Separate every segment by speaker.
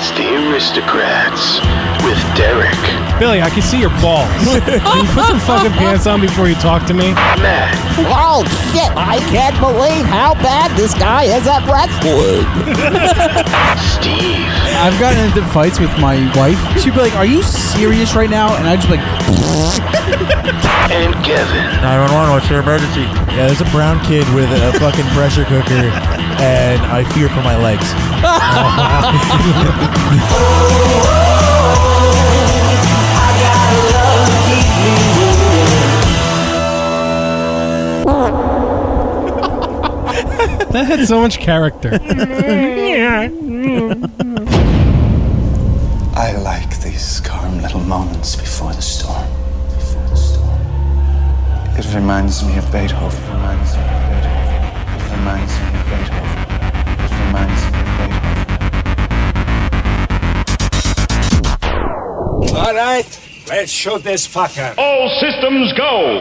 Speaker 1: It's the Aristocrats with Derek,
Speaker 2: Billy, I can see your balls. Can you put some fucking pants on before you talk to me?
Speaker 1: Matt,
Speaker 3: Oh, shit. I can't believe how bad this guy is at wrestling.
Speaker 1: Steve,
Speaker 4: I've gotten into fights with my wife. She'd be like, "Are you serious right now?" And I'd just be like,
Speaker 1: and Kevin.
Speaker 5: 911, what's your emergency? Yeah, there's a brown kid with a fucking pressure cooker, and I fear for my legs.
Speaker 2: That had so much character.
Speaker 6: I like these calm little moments before the storm. It reminds me of Beethoven. It reminds me of Beethoven. It reminds me of Beethoven. It reminds me of Beethoven.
Speaker 7: All right, let's shoot this fucker.
Speaker 8: All systems go.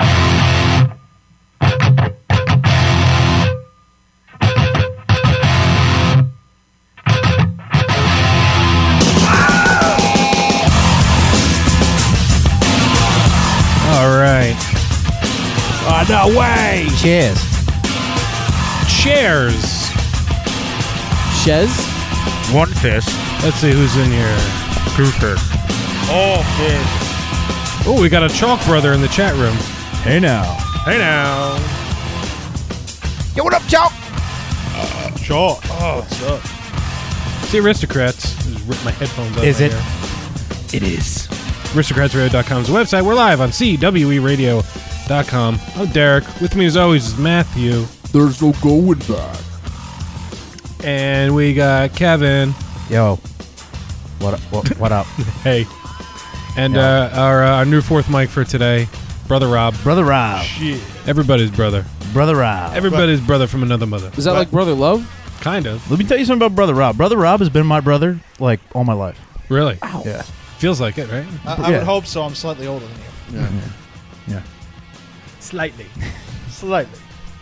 Speaker 2: All right.
Speaker 5: No way!
Speaker 4: "Cheers."
Speaker 2: Chairs.
Speaker 4: Shez?
Speaker 5: One fist,
Speaker 2: Let's see who's in here.
Speaker 5: two fists. All fists.
Speaker 2: Oh, we got a Chalk brother in the chat room.
Speaker 5: Hey now.
Speaker 2: Hey now.
Speaker 5: Yo, what up, Chalk?
Speaker 2: Chalk. Oh, what's up? It's the Aristocrats. Just rip my headphones out.
Speaker 5: Is
Speaker 2: right
Speaker 5: it?
Speaker 2: here.
Speaker 5: It is.
Speaker 2: Aristocratsradio.com's website. We're live on CWERadio.com. I'm Derek. With me as always is Matthew.
Speaker 4: There's no going back.
Speaker 2: And we got Kevin.
Speaker 5: Yo. What up?
Speaker 2: Hey. And our new fourth mic for today, Brother Rob.
Speaker 5: Brother Rob.
Speaker 2: Everybody's brother.
Speaker 5: Brother Rob.
Speaker 2: Everybody's brother from another mother.
Speaker 4: Is that like Brother Love?
Speaker 2: Kind of.
Speaker 5: Let me tell you something about Brother Rob. Brother Rob has been my brother, like, all my life.
Speaker 2: Really?
Speaker 5: Yeah.
Speaker 2: Feels like it, right?
Speaker 9: I would hope so. I'm slightly older than you.
Speaker 5: Yeah.
Speaker 2: Slightly.
Speaker 9: Slightly.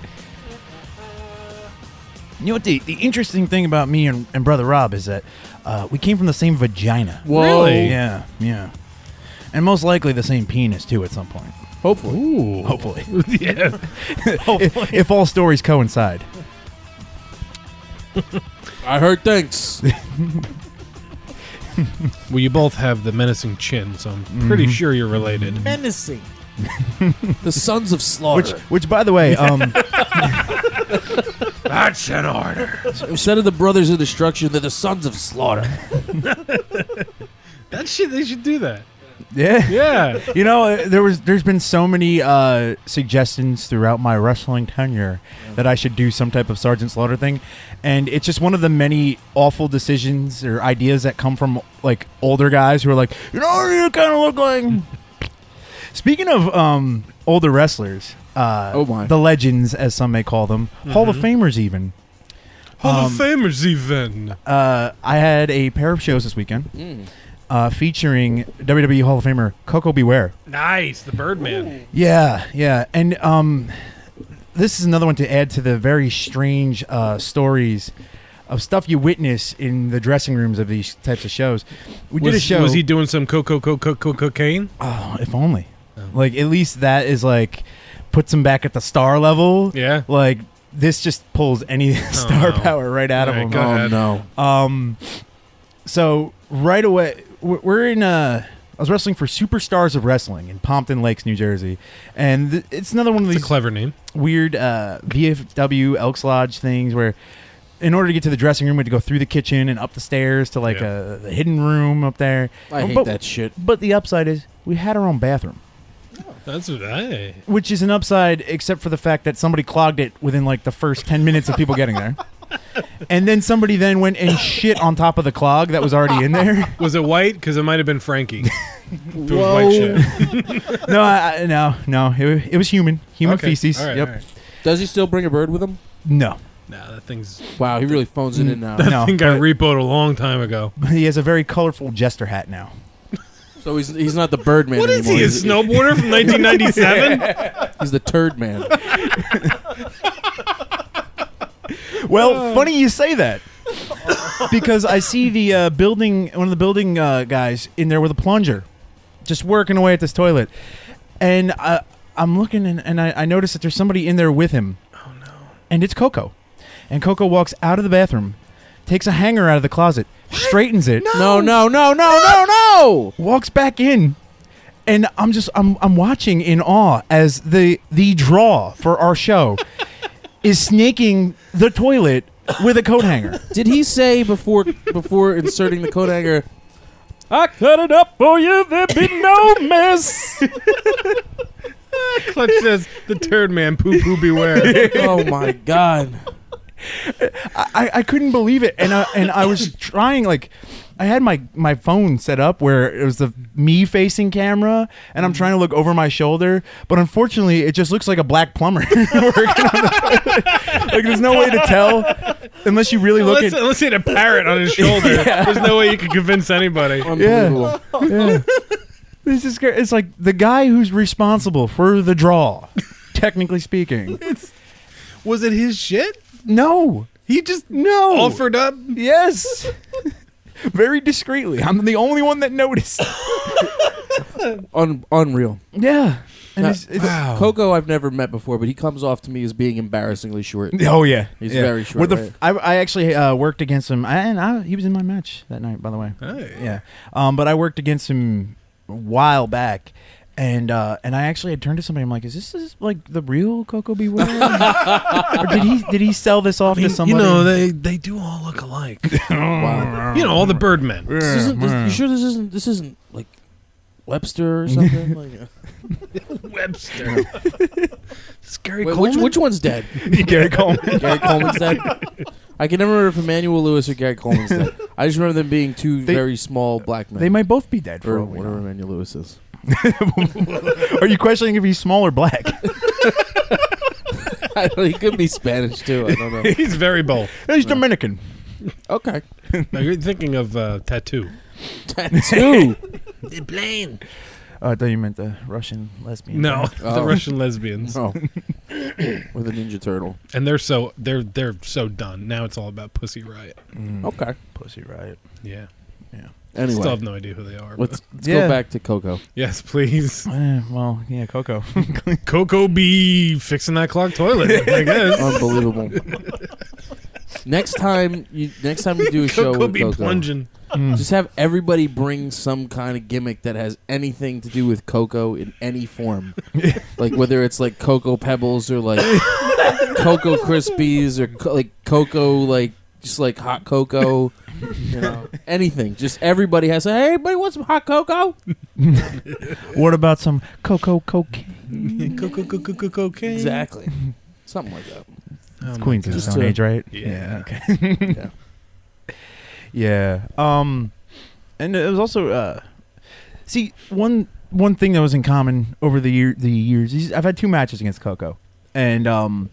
Speaker 5: You know what the interesting thing about me and Brother Rob is that we came from the same vagina.
Speaker 4: Whoa.
Speaker 2: Really?
Speaker 5: Yeah. And most likely the same penis, too, at some point.
Speaker 4: Hopefully.
Speaker 2: Ooh.
Speaker 5: Hopefully.
Speaker 2: Yeah.
Speaker 5: if all stories coincide.
Speaker 4: I heard thanks.
Speaker 2: Well, you both have the menacing chin, so I'm pretty sure you're related.
Speaker 9: Menacing.
Speaker 4: The Sons of Slaughter.
Speaker 5: Which, by the way,
Speaker 2: That's an order.
Speaker 4: Instead of the Brothers of Destruction, they're the Sons of Slaughter.
Speaker 2: That shit, they should do that.
Speaker 5: yeah.
Speaker 2: Yeah.
Speaker 5: You know, there's been so many suggestions throughout my wrestling tenure that I should do some type of Sergeant Slaughter thing, and it's just one of the many awful decisions or ideas that come from like older guys who are like, you kind of look like. Speaking of older wrestlers,
Speaker 4: Oh my.
Speaker 5: the legends, as some may call them, Hall of Famers even.
Speaker 2: Hall of Famers even.
Speaker 5: I had a pair of shows this weekend. Featuring WWE Hall of Famer Coco Beware.
Speaker 2: Nice. The Birdman.
Speaker 5: Yeah. And this is another one to add to the very strange stories of stuff you witness in the dressing rooms of these types of shows. We did a show.
Speaker 2: Was he doing some cocaine?
Speaker 5: Oh, if only. Like, at least that is, like, puts him back at the star level.
Speaker 2: Yeah.
Speaker 5: Like, this just pulls any star power right out of him.
Speaker 2: Go ahead.
Speaker 4: no.
Speaker 5: So, right away, we're in I was wrestling for Superstars of Wrestling in Pompton Lakes, New Jersey. And it's another one of
Speaker 2: It's
Speaker 5: these
Speaker 2: a clever name.
Speaker 5: weird VFW Elks Lodge things where in order to get to the dressing room, we had to go through the kitchen and up the stairs to like the hidden room up there.
Speaker 4: I hate that shit.
Speaker 5: But the upside is we had our own bathroom,
Speaker 2: That's what I.
Speaker 5: which is an upside except for the fact that somebody clogged it within like the first 10 minutes of people getting there. And then somebody then went and shit on top of the clog that was already in there.
Speaker 2: Was it white? Because it might have been Frankie. If it was white shit.
Speaker 5: No. It was human
Speaker 2: Okay.
Speaker 5: feces.
Speaker 2: All right,
Speaker 5: Yep.
Speaker 2: all right.
Speaker 4: Does he still bring a bird with him?
Speaker 5: No.
Speaker 2: Nah, that thing's.
Speaker 4: Wow, he really phones it in now.
Speaker 2: That
Speaker 5: No,
Speaker 2: thing got
Speaker 5: but-
Speaker 2: repoed a long time ago.
Speaker 5: He has a very colorful jester hat now.
Speaker 4: So he's not the Birdman
Speaker 2: What is
Speaker 4: anymore.
Speaker 2: he, a snowboarder from 1997?
Speaker 4: He's the Turd Man.
Speaker 5: Well, funny you say that. because I see the one of the building guys in there with a plunger, just working away at this toilet, and I'm looking and I notice that there's somebody in there with him. Oh no! And it's Coco, and Coco walks out of the bathroom, takes a hanger out of the closet, straightens it.
Speaker 8: No.
Speaker 5: Walks back in. And I'm watching in awe as the draw for our show is snaking the toilet with a coat hanger.
Speaker 8: Did he say before inserting the coat hanger, I cut it up for you, there be no mess?
Speaker 2: Clutch says, the turd man, poo-poo beware.
Speaker 8: Oh, my God.
Speaker 5: I couldn't believe it. And I was trying, like... I had my phone set up where it was the me facing camera, and I'm trying to look over my shoulder, but unfortunately, it just looks like a black plumber working on the toilet. Like, there's no way to tell unless you really look at.
Speaker 2: Unless he had a parrot on his shoulder, there's no way you can convince anybody.
Speaker 8: Unbelievable.
Speaker 5: Yeah. This is great. It's like the guy who's responsible for the draw, technically speaking.
Speaker 2: Was it his shit?
Speaker 5: No,
Speaker 2: He just
Speaker 5: offered
Speaker 2: up.
Speaker 5: Yes. Very discreetly. I'm the only one that noticed.
Speaker 8: Unreal.
Speaker 5: Yeah. And
Speaker 8: Now,
Speaker 5: it's
Speaker 8: Coco I've never met before, but he comes off to me as being embarrassingly short.
Speaker 5: Oh yeah,
Speaker 8: He's very short.
Speaker 5: I actually worked against him, and he was in my match that night, by the way.
Speaker 2: Hey.
Speaker 5: Yeah, but I worked against him a while back, and I actually had turned to somebody. I'm like, "Is this like the real Coco Beware? Or did he sell this off to somebody?"
Speaker 2: You know, they do all look alike.
Speaker 8: Wow.
Speaker 2: You know, all the Birdmen.
Speaker 8: You sure this isn't like Webster or something? Like,
Speaker 2: Webster. Scary.
Speaker 8: wait, which one's dead?
Speaker 5: Gary Coleman.
Speaker 8: Gary Coleman's dead. I can never remember if Emmanuel Lewis or Gary Coleman's dead. I just remember them being two very small black men.
Speaker 5: They might both be dead for
Speaker 8: or
Speaker 5: all we
Speaker 8: whatever
Speaker 5: know.
Speaker 8: Emmanuel Lewis is.
Speaker 5: Are you questioning if he's small or black?
Speaker 8: I don't know, he could be Spanish too. I don't know.
Speaker 2: He's very both.
Speaker 5: He's Dominican.
Speaker 8: Okay.
Speaker 2: No, you're thinking of Tattoo.
Speaker 8: Tattoo.
Speaker 2: The plane.
Speaker 5: I thought you meant the Russian lesbian.
Speaker 2: No,
Speaker 8: Oh.
Speaker 2: the Russian lesbians.
Speaker 8: Oh. With a Ninja Turtle.
Speaker 2: And they're so done. Now it's all about Pussy Riot.
Speaker 8: Okay.
Speaker 5: Pussy Riot.
Speaker 2: Yeah.
Speaker 8: Anyway,
Speaker 2: Still have no idea who they are.
Speaker 8: let's
Speaker 2: but-
Speaker 8: go back to Coco.
Speaker 2: Yes, please.
Speaker 5: Well, yeah, Coco.
Speaker 2: Coco be fixing that clogged toilet, I guess.
Speaker 8: Unbelievable. Next time you do a show
Speaker 2: Coco
Speaker 8: with
Speaker 2: be
Speaker 8: Coco,
Speaker 2: plunging.
Speaker 8: just have everybody bring some kind of gimmick that has anything to do with Coco in any form. Like whether it's like Cocoa Pebbles or like Cocoa Krispies or like Cocoa like just like hot cocoa. You know, anything. Just everybody has to, hey, everybody want some hot cocoa?
Speaker 5: What about some cocoa cocaine?
Speaker 2: Cocaine.
Speaker 8: Exactly. Something like that.
Speaker 2: Oh my
Speaker 5: Queens of the
Speaker 2: God.
Speaker 5: Stone Age, right?
Speaker 2: Yeah.
Speaker 5: Okay.
Speaker 8: Yeah.
Speaker 5: Yeah. And it was also see one thing that was in common over the years. I've had 2 matches against Coco, and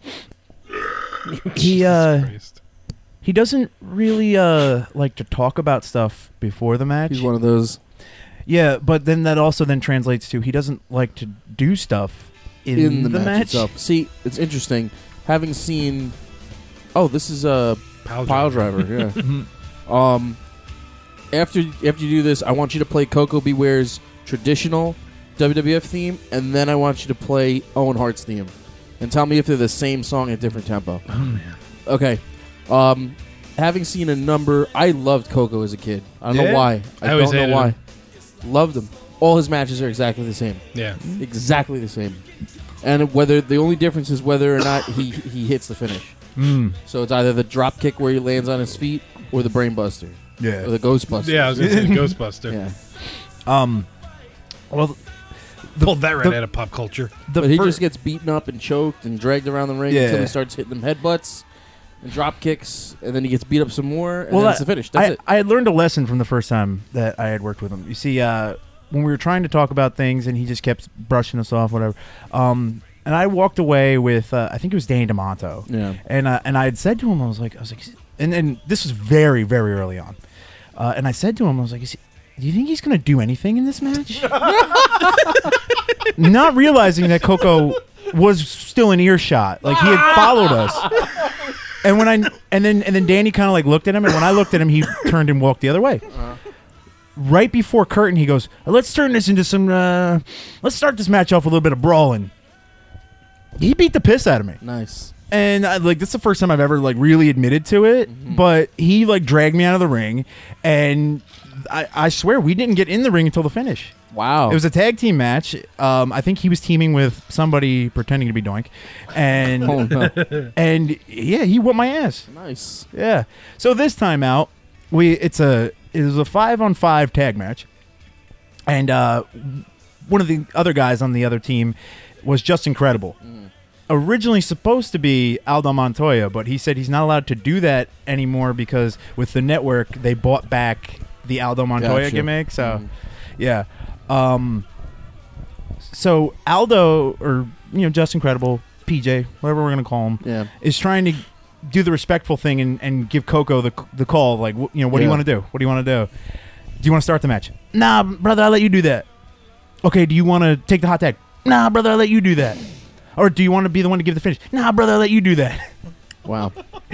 Speaker 5: he doesn't really like to talk about stuff before the match.
Speaker 8: He's one of those.
Speaker 5: Yeah, but then that also then translates to he doesn't like to do stuff in the match
Speaker 8: itself. See, it's interesting. Having seen, this is a pile driver. Yeah. After you do this, I want you to play Coco Beware's traditional WWF theme, and then I want you to play Owen Hart's theme, and tell me if they're the same song at different tempo.
Speaker 2: Oh man.
Speaker 8: Okay. Having seen a number, I loved Coco as a kid. I don't know why.
Speaker 2: I always
Speaker 8: don't know
Speaker 2: hated
Speaker 8: why.
Speaker 2: him.
Speaker 8: Loved him. All his matches are exactly the same.
Speaker 2: Yeah.
Speaker 8: Exactly the same. And whether the only difference is whether or not he hits the finish. So it's either the drop kick where he lands on his feet or the brainbuster.
Speaker 5: Yeah.
Speaker 8: Or the Ghostbuster.
Speaker 2: Yeah, I was going to say Ghostbuster.
Speaker 8: Yeah.
Speaker 5: Well,
Speaker 2: Pulled that right out of pop culture.
Speaker 8: But he just gets beaten up and choked and dragged around the ring until he starts hitting them headbutts and drop kicks, and then he gets beat up some more, and then it's the finish. That's it.
Speaker 5: I had learned a lesson from the first time that I had worked with him. You see, when we were trying to talk about things, and he just kept brushing us off, whatever. And I walked away with, I think it was Danny DeMonto.
Speaker 8: Yeah.
Speaker 5: And I had said to him, I was like, and this was very, very early on. And I said to him, I was like, do you think he's going to do anything in this match? Not realizing that Coco was still in earshot. Like, he had followed us. and then Danny kind of like looked at him, and when I looked at him, he turned and walked the other way. Right before curtain, he goes, "Let's turn this into some. Let's start this match off with a little bit of brawling." He beat the piss out of me.
Speaker 8: Nice.
Speaker 5: And that's the first time I've ever like really admitted to it. Mm-hmm. But he like dragged me out of the ring, and I swear we didn't get in the ring until the finish.
Speaker 8: Wow.
Speaker 5: It was a tag team match. I think he was teaming with somebody pretending to be Doink, and
Speaker 8: Oh, no.
Speaker 5: and yeah, he whooped my ass.
Speaker 8: Nice.
Speaker 5: Yeah. So this time out, it was a 5-on-5 tag match, and one of the other guys on the other team was just incredible. Originally supposed to be Aldo Montoya, but he said he's not allowed to do that anymore because with the network they bought back the Aldo Montoya gimmick. So, yeah. So Aldo, or Just Incredible, PJ, whatever we're gonna call him, is trying to do the respectful thing and give Coco the call. Like, what do you want to do? What do you want to do? Do you want to start the match? Nah, brother, I'll let you do that. Okay, do you want to take the hot tag? Nah, brother, I'll let you do that. Or do you want to be the one to give the finish? Nah, brother, I'll let you do that.
Speaker 8: Wow.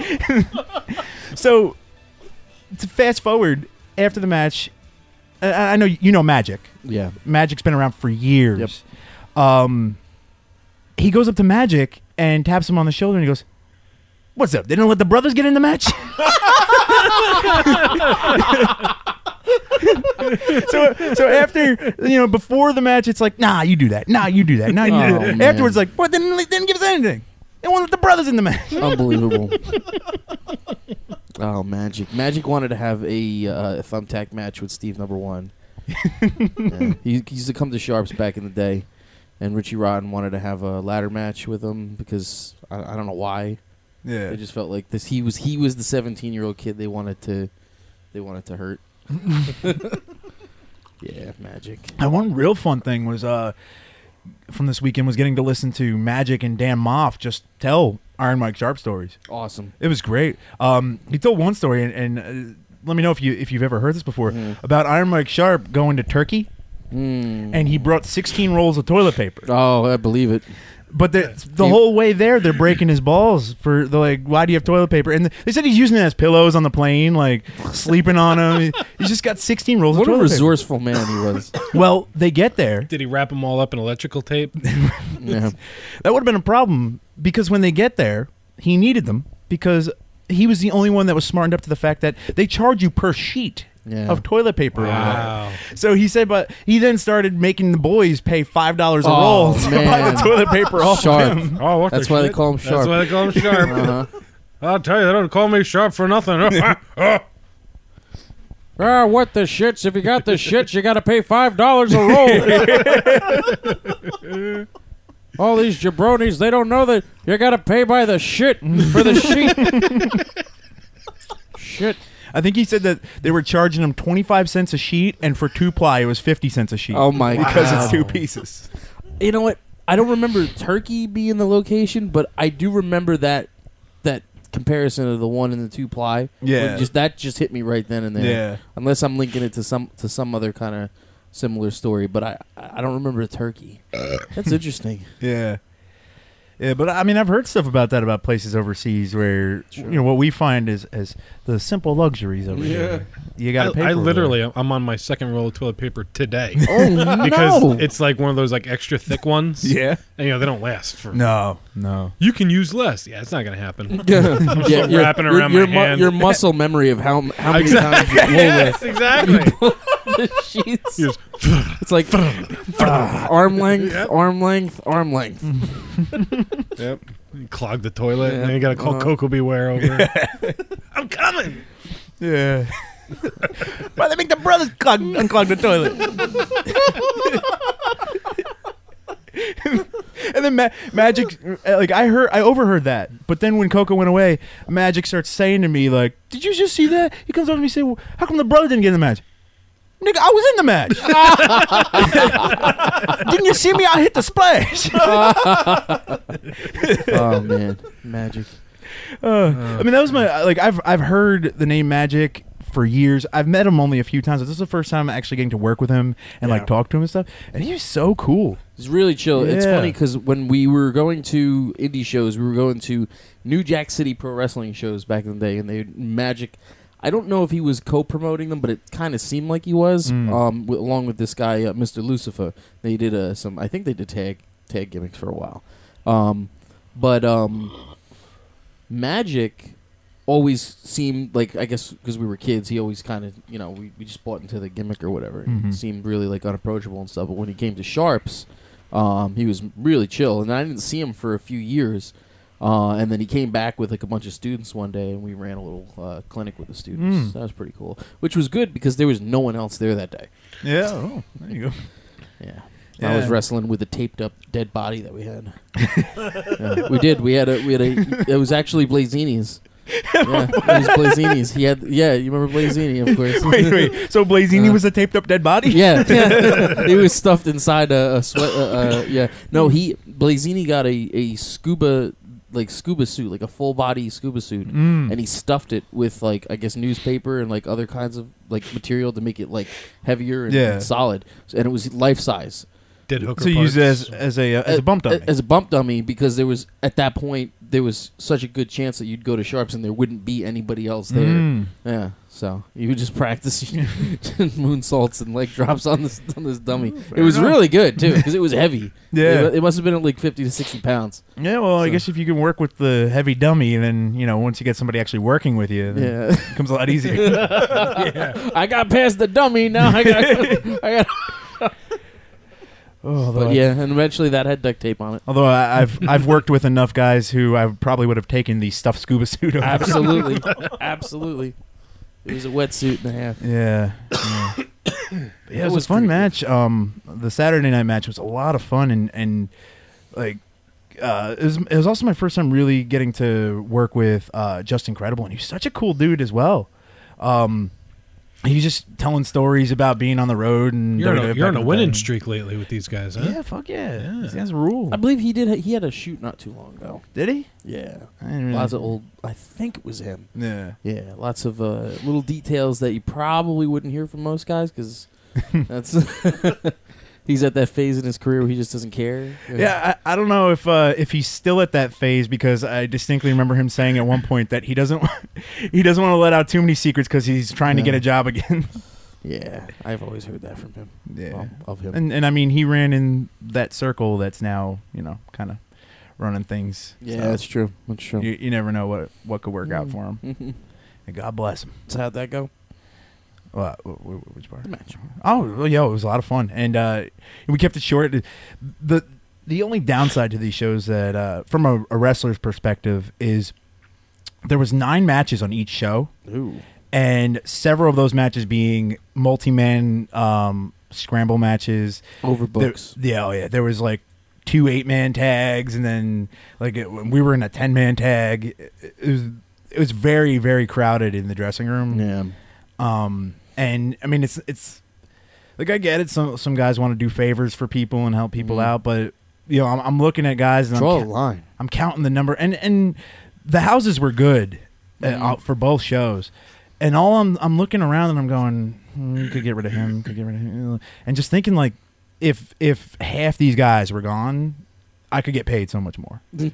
Speaker 5: So, to fast forward, after the match, I know you know Magic.
Speaker 8: Yeah.
Speaker 5: Magic's been around for years. Yep. He goes up to Magic and taps him on the shoulder and he goes, "What's up? They don't let the brothers get in the match?" So after, before the match, it's like, nah, you do that. Nah, you do that. Nah, you do that.
Speaker 8: Man.
Speaker 5: Afterwards, like, what? They didn't give us anything. They won't let the brothers in the match.
Speaker 8: Unbelievable. Oh, Magic. Magic wanted to have a thumbtack match with Steve Number One. Yeah. He used to come to Sharps back in the day, and Richie Rotten wanted to have a ladder match with him because I don't know why.
Speaker 5: Yeah,
Speaker 8: they just felt like this. He was the 17-year-old kid they wanted to hurt. Yeah, Magic.
Speaker 5: And one real fun thing was from this weekend was getting to listen to Magic and Dan Moff just tell Iron Mike Sharp stories.
Speaker 8: Awesome.
Speaker 5: It was great. He told one story, and let me know if you've ever heard this before, about Iron Mike Sharp going to Turkey, and he brought 16 rolls of toilet paper.
Speaker 8: Oh, I believe it.
Speaker 5: But the whole way there, they're breaking his balls for why do you have toilet paper? And they said he's using it as pillows on the plane, like sleeping on them. He's just got 16 rolls of toilet paper.
Speaker 8: What a resourceful man he was.
Speaker 5: Well, they get there.
Speaker 2: Did he wrap them all up in electrical tape?
Speaker 8: Yeah.
Speaker 5: That would have been a problem because when they get there, he needed them because he was the only one that was smartened up to the fact that they charge you per sheet.
Speaker 8: Yeah.
Speaker 5: Of toilet paper.
Speaker 2: Wow.
Speaker 5: So he said, but he then started making the boys pay $5 a roll to buy the toilet paper off
Speaker 8: Sharp.
Speaker 5: him.
Speaker 2: Oh, what
Speaker 8: That's
Speaker 2: the
Speaker 8: why
Speaker 2: shit?
Speaker 8: they call him Sharp.
Speaker 2: That's why they call him Sharp.
Speaker 8: Uh-huh.
Speaker 2: I'll tell you, they don't call me Sharp for nothing.
Speaker 8: What the shits? If you got the shits, you got to pay $5 a roll. All these jabronis, they don't know that you got to pay by the shit for the sheet. Shit.
Speaker 5: I think he said that they were charging him 25 cents a sheet, and for 2-ply it was 50 cents a sheet.
Speaker 8: Oh my god!
Speaker 5: Because it's 2 pieces.
Speaker 8: You know what? I don't remember Turkey being the location, but I do remember that comparison of the 1 and the 2-ply.
Speaker 5: Yeah,
Speaker 8: that just hit me right then and there.
Speaker 5: Yeah,
Speaker 8: unless I'm linking it to some other kind of similar story, but I don't remember Turkey. That's interesting.
Speaker 5: Yeah. Yeah, but I mean, I've heard stuff about that about places overseas where what we find is as the simple luxuries over here. You got to pay.
Speaker 2: I'm on my second roll of toilet paper today.
Speaker 8: Oh
Speaker 2: because
Speaker 8: no!
Speaker 2: it's like one of those like extra thick ones.
Speaker 5: Yeah,
Speaker 2: and they don't last for.
Speaker 5: No.
Speaker 2: You can use less. Yeah, it's not going to happen.
Speaker 8: I'm
Speaker 2: still wrapping around my hand.
Speaker 8: Your muscle memory of how many times you roll
Speaker 2: yes, exactly.
Speaker 8: the sheets. It's like arm length, arm length, arm length.
Speaker 2: Yep. You clog the toilet, and then you got to call Coco Beware over. I'm coming.
Speaker 5: Yeah. Why they make the brothers unclog the toilet? And then Magic, like I overheard that. But then when Coco went away, Magic starts saying to me, like, "Did you just see that?" He comes over to me and says, well, "How come the brother didn't get in the match?" Nigga, I was in the match. Didn't you see me? I hit the splash.
Speaker 8: Oh man, Magic.
Speaker 5: I mean, that was my I've heard the name Magic for years. I've met him only a few times. This is the first time I'm actually getting to work with him and like talk to him and stuff. And he was so cool.
Speaker 8: He's really chill.
Speaker 5: Yeah.
Speaker 8: It's funny because when we were going to indie shows, we were going to New Jack City pro wrestling shows back in the day, and they Magic. I don't know if he was co-promoting them, but it kind of seemed like he was. Along with this guy, Mr. Lucifer, they did some. I think they did tag gimmicks for a while. But Magic always seemed like, I guess because we were kids, he always kind of, we just bought into the gimmick or whatever.
Speaker 5: Mm-hmm.
Speaker 8: He seemed really like unapproachable and stuff. But when he came to Sharps, he was really chill, and I didn't see him for a few years. And then he came back with like a bunch of students one day, and we ran a little clinic with the students. That was pretty cool, which was good because there was no one else there that day.
Speaker 5: Yeah, oh, there you go.
Speaker 8: Yeah. I was wrestling with a taped up dead body that we had. We did. We had a. It was actually Blazini's. Yeah, it was Blazini's. He had. Yeah, you remember Blazini, of course.
Speaker 5: Wait. So Blazini was a taped up dead body?
Speaker 8: Yeah. He was stuffed inside a sweat. Yeah. No, Blazini got a scuba suit, like a full body scuba suit, and he stuffed it with like, I guess, newspaper and like other kinds of like material to make it like heavier and solid, and it was life size.
Speaker 2: Did Hooker
Speaker 5: so you use it as a bump dummy?
Speaker 8: As a bump dummy, because there was, at that point, there was such a good chance that you'd go to Sharps and there wouldn't be anybody else there. Yeah, so you would just practice moonsaults and leg drops on this dummy. It was really good, too, because it was heavy.
Speaker 5: Yeah.
Speaker 8: It must have been at like 50 to 60 pounds.
Speaker 5: Yeah, well, I guess if you can work with the heavy dummy, then, once you get somebody actually working with you, then it becomes a lot easier.
Speaker 8: Yeah. I got past the dummy, now I got... But yeah, and eventually that had duct tape on it.
Speaker 5: Although I've worked with enough guys who I probably would have taken the stuffed scuba suit over.
Speaker 8: Absolutely. Absolutely. It was a wetsuit and a half.
Speaker 5: Yeah. It was a fun match. The Saturday night match was a lot of fun, and like it was also my first time really getting to work with Just Incredible, and he was such a cool dude as well. He was just telling stories about being on the road, and
Speaker 2: you're on a winning streak lately with these guys, huh?
Speaker 5: Yeah, fuck yeah. These guys rule.
Speaker 8: I believe he had a shoot not too long ago.
Speaker 5: Did he?
Speaker 8: Yeah.
Speaker 5: Really...
Speaker 8: Lots of old. I think it was him.
Speaker 5: Yeah.
Speaker 8: Yeah. Lots of little details that you probably wouldn't hear from most guys because that's. He's at that phase in his career where he just doesn't care.
Speaker 5: Yeah, I don't know if he's still at that phase, because I distinctly remember him saying at one point that he doesn't want to let out too many secrets because he's trying to get a job again.
Speaker 8: Yeah, I've always heard that from him.
Speaker 5: Yeah,
Speaker 8: well, of him.
Speaker 5: And I mean, he ran in that circle that's now kind of running things.
Speaker 8: Yeah,
Speaker 5: so
Speaker 8: that's true. That's true.
Speaker 5: You never know what could work out for him. And God bless him.
Speaker 8: So how'd that go?
Speaker 5: Which part?
Speaker 8: The match.
Speaker 5: Oh, yeah, it was a lot of fun, and we kept it short. The only downside to these shows that, from a wrestler's perspective, is there was 9 matches on each show.
Speaker 8: Ooh.
Speaker 5: And several of those matches being multi-man scramble matches.
Speaker 8: Overbooks.
Speaker 5: There was like 2 8-man tags, and then we were in a 10-man tag. It was very, very crowded in the dressing room.
Speaker 8: Yeah.
Speaker 5: And I mean, it's like, I get it. Some guys want to do favors for people and help people out, but I'm looking at guys and
Speaker 8: draw a line.
Speaker 5: I'm counting the number, and the houses were good for both shows, and all I'm looking around and I'm going, could get rid of him, and just thinking like, if half these guys were gone, I could get paid so much more. And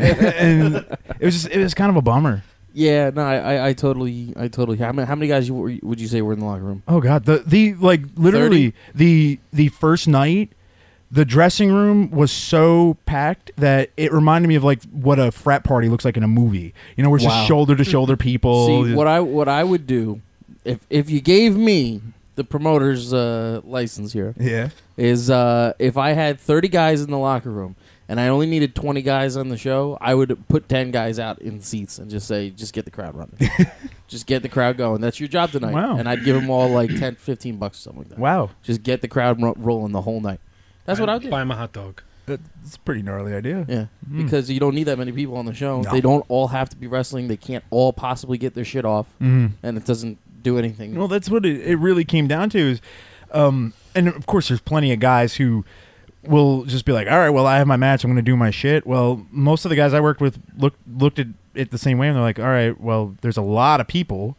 Speaker 5: it was kind of a bummer.
Speaker 8: Yeah, no, I totally. How many guys would you say were in the locker room?
Speaker 5: Oh God, the literally
Speaker 8: 30?
Speaker 5: the first night, the dressing room was so packed that it reminded me of like what a frat party looks like in a movie. Where it's just shoulder to shoulder people.
Speaker 8: See, what I would do if you gave me the promoter's license here, is if I had 30 guys in the locker room and I only needed 20 guys on the show, I would put 10 guys out in seats and just say, just get the crowd running. Just get the crowd going. That's your job tonight.
Speaker 5: Wow.
Speaker 8: And I'd give them all like $10, $15 or something like that.
Speaker 5: Wow.
Speaker 8: Just get the crowd rolling the whole night. That's what I would do.
Speaker 2: Buy him a hot dog.
Speaker 5: That's a pretty gnarly idea.
Speaker 8: Yeah, because you don't need that many people on the show. No. They don't all have to be wrestling. They can't all possibly get their shit off. And it doesn't do anything.
Speaker 5: Well, that's what it really came down to is, and of course there's plenty of guys who will just be like, all right, well, I have my match, I'm going to do my shit. Well, most of the guys I worked with looked at it the same way, and they're like, all right, well, there's a lot of people.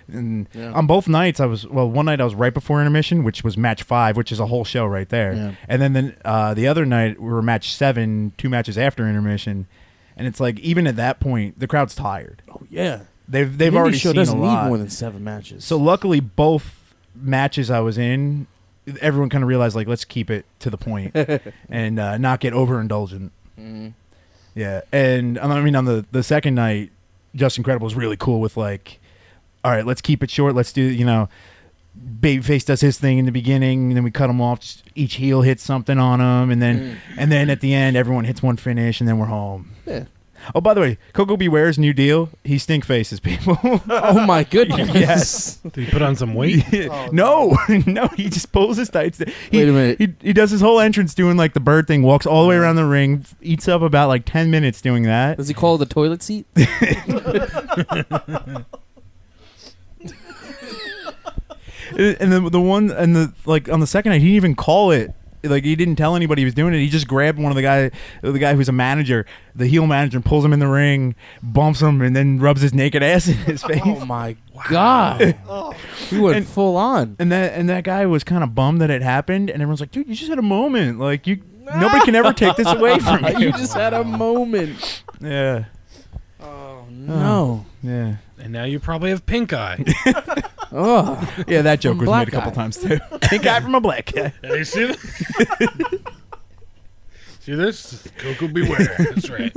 Speaker 5: And
Speaker 8: Yeah.
Speaker 5: on both nights, one night I was right before intermission, which was match 5, which is a whole show right there.
Speaker 8: Yeah.
Speaker 5: And then the other night we were match 7, 2 matches after intermission, and it's like even at that point the crowd's tired.
Speaker 8: Oh yeah.
Speaker 5: They've
Speaker 8: The indie
Speaker 5: already
Speaker 8: show
Speaker 5: seen
Speaker 8: doesn't
Speaker 5: a
Speaker 8: need
Speaker 5: lot.
Speaker 8: more than 7 matches.
Speaker 5: So luckily, both matches I was in, everyone kind of realized like let's keep it to the point and not get overindulgent. Yeah, and I mean on the second night, Just Incredible was really cool with like, all right, let's keep it short. Let's do Babyface does his thing in the beginning, and then we cut him off. Each heel hits something on him, and then at the end, everyone hits one finish, and then we're home.
Speaker 8: Yeah.
Speaker 5: Oh, by the way, Coco Beware's new deal, he stink faces people.
Speaker 8: Oh my goodness.
Speaker 5: Yes.
Speaker 2: Did he put on some weight?
Speaker 5: No, he just pulls his tights.
Speaker 8: Wait a minute.
Speaker 5: He does his whole entrance doing like the bird thing, walks all the way around the ring, eats up about like 10 minutes doing that.
Speaker 8: Does he call it the toilet seat?
Speaker 5: And the one and the like on the second night, he didn't even call it. Like he didn't tell anybody he was doing it. He just grabbed one of the guy who's a manager, the heel manager, and pulls him in the ring, bumps him, and then rubs his naked ass in his face.
Speaker 8: Oh my god! He went full on.
Speaker 5: And that guy was kind of bummed that it happened, and everyone's like, "Dude, you just had a moment. Like nobody can ever take this away from you.
Speaker 8: You just had a moment."
Speaker 5: Yeah.
Speaker 8: Oh no.
Speaker 5: Yeah.
Speaker 2: And now you probably have pink eye.
Speaker 8: Oh.
Speaker 5: Yeah, that joke
Speaker 8: From
Speaker 5: was made a
Speaker 8: black
Speaker 5: couple
Speaker 8: guy.
Speaker 5: times too. Pink eye from a black guy.
Speaker 2: Hey, you see this? See this? Coco Beware. That's right.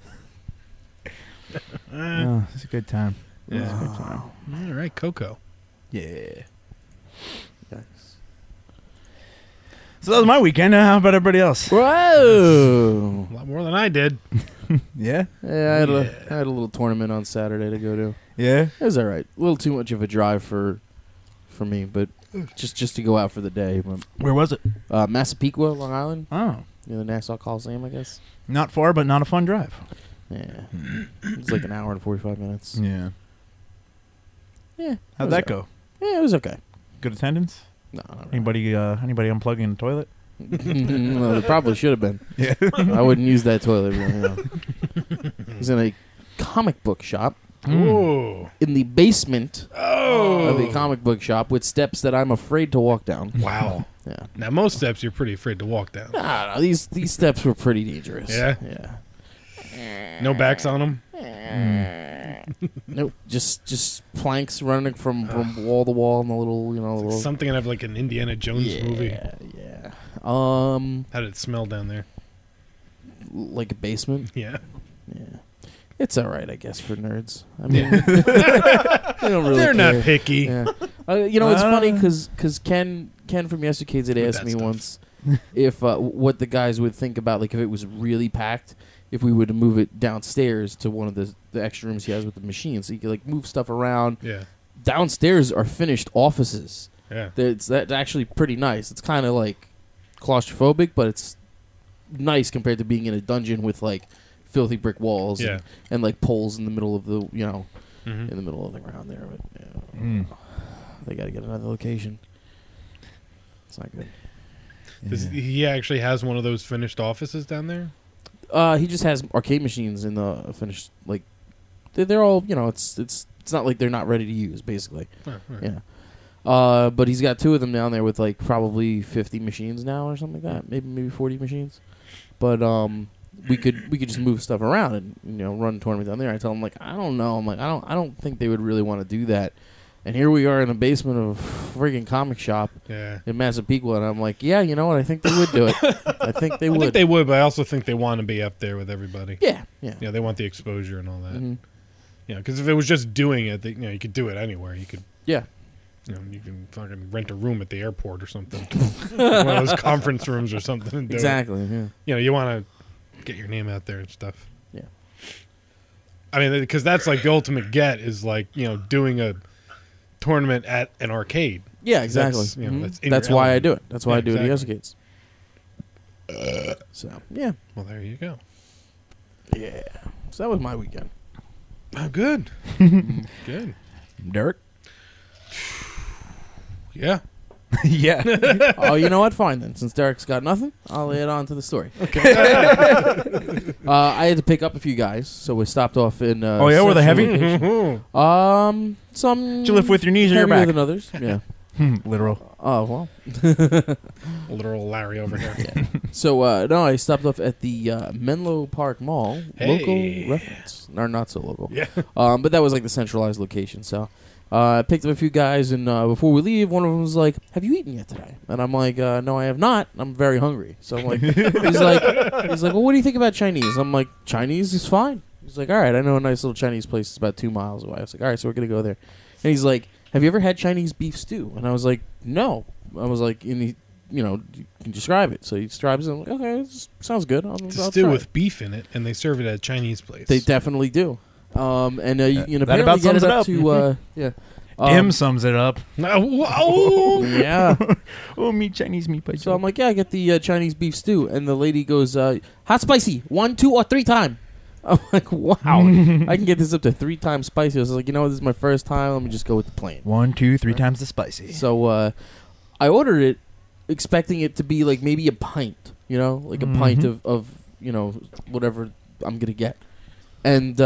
Speaker 5: Oh, it's a good time.
Speaker 2: Yeah.
Speaker 5: It's a good time.
Speaker 2: All right, Coco.
Speaker 5: Yeah.
Speaker 8: Yikes.
Speaker 5: So that was my weekend. How about everybody else?
Speaker 8: Whoa.
Speaker 2: A lot more than I did.
Speaker 5: Yeah.
Speaker 8: Yeah, I had a little tournament on Saturday to go to.
Speaker 5: Yeah.
Speaker 8: It was all right. A little too much of a drive for me, but just to go out for the day.
Speaker 5: Where was it?
Speaker 8: Massapequa, Long Island.
Speaker 5: Oh,
Speaker 8: The Nassau Coliseum, I guess.
Speaker 5: not far, but not a fun drive.
Speaker 8: Yeah. It's like an hour and 45 minutes.
Speaker 5: Yeah.
Speaker 8: Yeah.
Speaker 5: How'd that go?
Speaker 8: Yeah, it was okay.
Speaker 5: Good attendance.
Speaker 8: No, not really.
Speaker 5: Anybody unplugging the toilet?
Speaker 8: Well, it probably should have been.
Speaker 5: Yeah.
Speaker 8: I wouldn't use that toilet. He's in a comic book shop
Speaker 2: Ooh.
Speaker 8: in the basement
Speaker 2: Oh.
Speaker 8: of a comic book shop with steps that I'm afraid to walk down.
Speaker 2: Wow.
Speaker 8: Yeah.
Speaker 2: Now, most steps you're pretty afraid to walk down.
Speaker 8: No, these steps were pretty dangerous.
Speaker 2: Yeah?
Speaker 8: Yeah.
Speaker 2: No backs on them?
Speaker 8: Nope. Just planks running from wall to wall in the little, little.
Speaker 2: Something out of like an Indiana Jones movie.
Speaker 8: Yeah.
Speaker 2: How did it smell down there?
Speaker 8: Like a basement.
Speaker 2: Yeah.
Speaker 8: Yeah. It's all right, I guess, for nerds. I mean, they don't really
Speaker 2: They're
Speaker 8: care.
Speaker 2: not picky.
Speaker 8: Yeah. It's funny because Ken from Yesterday Kids had asked
Speaker 2: that
Speaker 8: me
Speaker 2: stuff.
Speaker 8: once if what the guys would think about like if it was really packed, if we would move it downstairs to one of the extra rooms he has with the machines, so you could like move stuff around.
Speaker 2: Yeah.
Speaker 8: Downstairs are finished offices.
Speaker 2: Yeah.
Speaker 8: That's actually pretty nice. It's kind of like claustrophobic, but it's nice compared to being in a dungeon with like filthy brick walls and like poles in the middle of the in the middle of the ground there. But they got to get another location. It's not good.
Speaker 2: He actually has one of those finished offices down there?
Speaker 8: He just has arcade machines in the finished like they're all it's not like they're not ready to use basically.
Speaker 2: Oh, right.
Speaker 8: Yeah. But he's got 2 of them down there with like probably 50 machines now or something like that. Maybe 40 machines. But we could just move stuff around and run a tournament down there. I tell him like I don't know. I'm like I don't think they would really want to do that. And here we are in the basement of a freaking comic shop in Massapequa, and I'm like, yeah, you know what? I think they would do it. I think they would.
Speaker 2: I think they would, but I also think they want to be up there with everybody.
Speaker 8: Yeah.
Speaker 2: Yeah, they want the exposure and all that.
Speaker 8: Mm-hmm.
Speaker 2: Yeah, because if it was just doing it, you could do it anywhere. You could.
Speaker 8: Yeah.
Speaker 2: You can fucking rent a room at the airport or something, one of those conference rooms or something. And do
Speaker 8: Exactly.
Speaker 2: It.
Speaker 8: Yeah.
Speaker 2: You want to get your name out there and stuff.
Speaker 8: Yeah.
Speaker 2: I mean, because that's like the ultimate get is like doing a tournament at an arcade.
Speaker 8: Yeah, exactly. That's why I do it. That's why I do it at Yesterday Kids. So yeah.
Speaker 2: Well, there you go.
Speaker 8: Yeah. So that was my weekend.
Speaker 2: Oh, good. Good.
Speaker 5: Derek?
Speaker 2: Yeah.
Speaker 5: Yeah.
Speaker 8: Oh, you know what? Fine then. Since Derek's got nothing, I'll add on to the story. Okay. I had to pick up a few guys, so we stopped off in.
Speaker 5: Oh, yeah? Were they heavy?
Speaker 8: Some.
Speaker 5: Did you lift with your knees or your
Speaker 8: heavier
Speaker 5: back?
Speaker 8: than others. Yeah.
Speaker 5: Literal.
Speaker 8: Oh well.
Speaker 2: Literal Larry over here.
Speaker 8: So no, I stopped off at the Menlo Park Mall.
Speaker 2: Hey.
Speaker 8: Local reference, or not so local.
Speaker 2: Yeah.
Speaker 8: But that was like the centralized location. So I picked up a few guys, and before we leave, one of them was like, "Have you eaten yet today?" And I'm like, "No, I have not. I'm very hungry." So I'm like, he's like, "Well, what do you think about Chinese?" I'm like, "Chinese is fine." He's like, "All right, I know a nice little Chinese place. It's about 2 miles away." I was like, "All right, so we're gonna go there." And he's like, "Have you ever had Chinese beef stew?" And I was like, "No." I was like, and he, you can describe it. So he describes it. I'm like, okay, this sounds good. I'll
Speaker 2: It's a
Speaker 8: try
Speaker 2: stew
Speaker 8: it.
Speaker 2: with beef in it, and they serve it at a Chinese place.
Speaker 8: They definitely do. And you
Speaker 5: that
Speaker 8: apparently
Speaker 5: about
Speaker 8: get
Speaker 5: sums
Speaker 8: it
Speaker 5: it
Speaker 8: up
Speaker 5: up.
Speaker 8: to yeah.
Speaker 5: Him sums it up.
Speaker 2: Oh,
Speaker 8: Yeah.
Speaker 5: Oh, meat Chinese meat pie.
Speaker 8: So I'm like, yeah, I get the Chinese beef stew, and the lady goes, hot spicy, 1, 2, or 3 times. I'm like, wow, I can get this up to 3 times spicy. I was like, this is my first time. Let me just go with the plain.
Speaker 5: 1, 2, 3 times the spicy.
Speaker 8: So I ordered it, expecting it to be like maybe a pint, like a pint of whatever I'm gonna get. And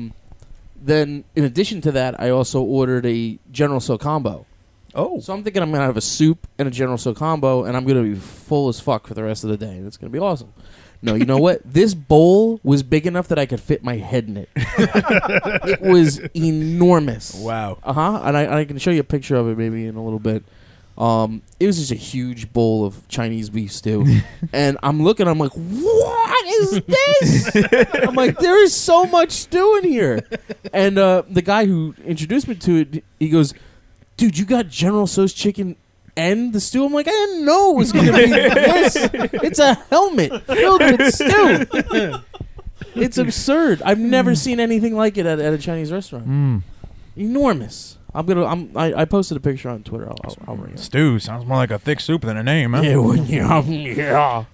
Speaker 8: then in addition to that, I also ordered a General Tso combo.
Speaker 5: Oh.
Speaker 8: So I'm thinking I'm gonna have a soup and a General Tso combo, and I'm gonna be full as fuck for the rest of the day. It's gonna be awesome. No, you know what? This bowl was big enough that I could fit my head in it. It was enormous.
Speaker 5: Wow.
Speaker 8: And I can show you a picture of it maybe in a little bit. It was just a huge bowl of Chinese beef stew. And I'm looking, I'm like, what is this? I'm like, there is so much stew in here. And the guy who introduced me to it, he goes, dude, you got General Tso's chicken and the stew? I'm like, I didn't know it was going to be this. It's a helmet filled with stew. It's absurd. I've never seen anything like it at a Chinese restaurant. Enormous. I posted a picture on Twitter. I'll bring it.
Speaker 5: Stew sounds more like a thick soup than a name, huh?
Speaker 8: Yeah.